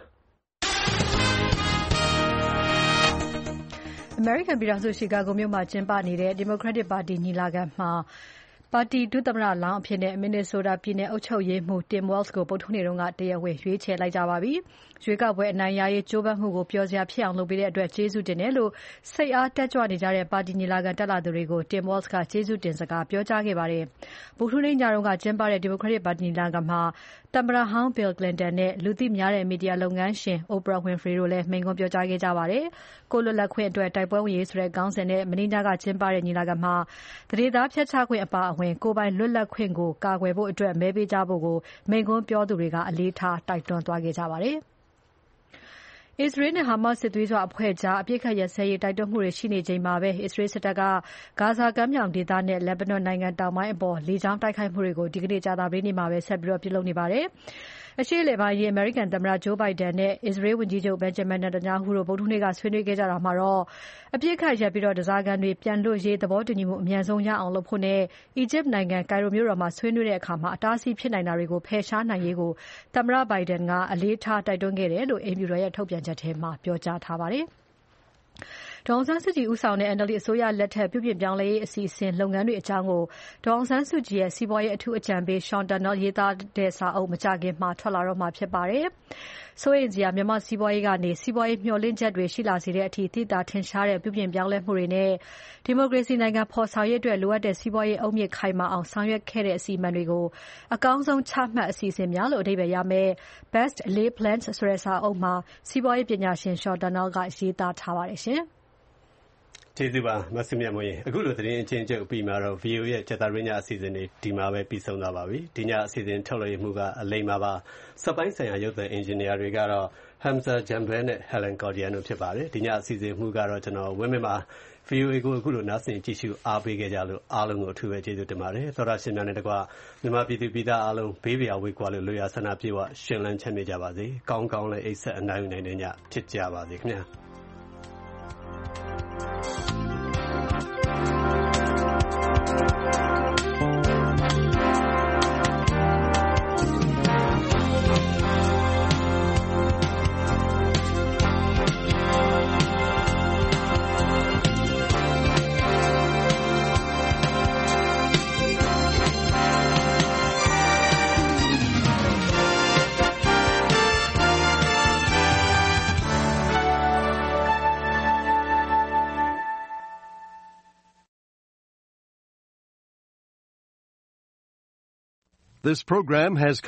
အမေရိကန်ပြည်ထောင်စုရှီကာဂိုမြို့မှာကျင်းပနေတဲ့ Democratic Party ညီလာခံမှာပါတီဒုသမ္မတလောင်းအဖြစ်နဲ့ Minnesota ပြည်နယ်အုပ်ချုပ်ရေးမှူး Tim Walz ကိုဗုဒ္ဓဟူးနေ့ကတရားဝင်ရွေးချယ်လိုက်ကြပါပြီ။ရွေးကောက်ပွဲအနိုင်ရရေးကြိုးပမ်းမှုကိုပျော်စရာဖြစ်အောင်လုပ်ပေးတဲ့အတွက်ကျေးဇူးတင်တယ်လို့စိတ်အားတက်ကြွနေကြတဲ့ပါတီညီလာခံတက်လာသူတွေကို Tim Walz ကကျေးဇူးတင်စကားပြောကြားခဲ့ပါတယ်။ဗုဒ္ဓဟူးနေ့ညကကျင်းပတဲ့ Democratic Party ညီလာခံမှာသမ္မတဟောင်း Bill Clinton နဲ့လူသိများတဲ့မီဒီယာလုပ်ငန်းရှင် Oprah Winfrey တို့လည်းမိန့်ခွန်းပြောကြားခဲ့ကြပါတယ်။ကိုယ်လွတ်လပ်ခွင့်အတွက်တိုက်ပွဲဝင်ရေးဆိုတဲ့ခေါင်းစဉ်နဲ့မနေ့ညကကျင်းပတဲ့ညီလာခံမှာသန္ဓေသားဖျက်ချခွင့်အပါအဝင်ကိုယ်ပိုင်လွတ်လပ်ခွင့်ကိုကာကွယ်ဖို့အတွက်မဲပေးကြဖို့ကိုမိန့်ခွန်းပြောသူတွေကအလေးထားတိုက်တွန်းသွားခဲ့ကြပါတယ်။အစ္စရေးနဲ့ဟာမတ်စစ်သွေးကြွအဖွဲ့ကြားအပစ်အခတ်ရပ်စဲရေးတိုက်တွန်းမှုတွေရှိနေချိန်မှာပဲအစ္စရေးစစ်တပ်ကဂါဇာကမ်းမြောင်ဒေသနဲ့လက်ဘနွန်နိုင်ငံတောင်ပိုင်းအပေါ်လေကြောင်းတိုက်ခိုက်မှုတွေကိုဒီကနေ့ကြာသပတေးနေ့မှာပဲဆက်ပြီးပြုလုပ်နေပါတယ်။အရှေ့အလယ်ပိုင်းအမေရိကန်သမ္မတဂျိုးဘိုင်ဒန်နဲ့အစ္စရေးဝန်ကြီးချုပ် Benjamin Netanyahu တို့ဗုဒ္ဓဟူးနေ့ကဆွေးနွေးခဲ့ကြတာမှာတော့အပစ်အခတ်ရပ်ပြီးဓားစာခံတွေပြန်လွတ်ရေးသဘောတူညီမှုအမြန်ဆုံးရအောင်လုပ်ဖို့နဲ့အီဂျစ်နိုင်ငံကိုင်ရိုမြို့တော်မှာဆွေးနွေးတဲ့အခါအတားအဆီးဖြစ်နိုင်တာတွေကိုဖယ်ရှားနိုင်ရေးကိုသမ္မတဘိုင်ဒန်ကအလေးထားတိုက်တွန်းခဲ့တယ်လို့အိမ်ဖြူတော်ရဲ့ထုတ်ပြန်ချက်ထဲမှာပြောကြားထားပါတယ်။ဒေါ်အောင်ဆန်းစုကြည်ဦးဆောင်တဲ့ NLD အစိုးရလက်ထက်ပြုပြင်ပြောင်းလဲရေးအစီအစဉ်လုပ်ငန်းတွေအကြောင်းကိုဒေါ်အောင်ဆန်းစုကြည်ရဲ့စီးပွားရေးအထူးအကြံပေး Sean Turnell ရေးသားတဲ့စာအုပ်မကြာခင်မှာထွက်လာတော့မှာဖြစ်ပါတယ်။စိုးရိမ်စရာမြန်မာစီးပွားရေးကနေစီးပွားရေးမျှော်လင့်ချက်တွေရှိလာစေတဲ့အထိသိသာထင်ရှားတဲ့ပြုပြင်ပြောင်းလဲမှုတွေနဲ့ဒီမိုကရေစီနိုင်ငံဖော်ဆောင်ရေးအတွက်လိုအပ်တဲ့စီးပွားရေးအုတ်မြစ်ခိုင်မာအောင်ဆောင်ရွက်ခဲ့တဲ့အစီအမံတွေကိုအကောင်းဆုံးချမှတ်အစီအစဉ်များလို့အဓိပ္ပာယ်ရမယ် Best Laid Plans ဆိုတဲ့စာအုပ်မှာစီးပွားရေးပညာရှင် Sean Turnell ကရေးသားထားပါတယ်ရှင်။ကျေးဇူးပါမဆုမြတ်မွန်အခုလိုသတင်းအချင်းချုပ်ပြီးမှာတော့ VO ရဲ့ချက်သားရင်းညအစီအစဉ်တွေဒီမှာပဲပြီးဆုံးသွားပါပြီဒီညအစီအစဉ်ထုတ်လွှင့်မှုကအလိမ္မာပါစက်ပိုင်းဆိုင်ရာရုပ်သံအင်ဂျင်နီယာတွေကတော့ Hamza Jambal နဲ့ Helen Cordian တို့ဖြစ်ပါတယ်ဒီညအစီအစဉ်မှုကတော့ကျွန်တော်ဝင်းမင်းပါ VOA ကိုအခုလိုနားဆင်ကြည့်ရှုအားပေးခဲ့ကြလို့အားလုံးကိုအထူးပဲကျေးဇူးတင်ပါတယ်သောရရှင်များနဲ့တကွမြန်မာပြည်သူပြည်သားအားလုံးဘေးပရာဝေးကွာလို့လွေရာဆန္ဒပြေဝရှင်လန်းချမ်းမြေ့ကြပါစေကောင်းကောင်းလည်းအိပ်ဆက်အနိုင်နိုင်တဲ့ညဖြစ်ကြပါစေခင်ဗျာ This program has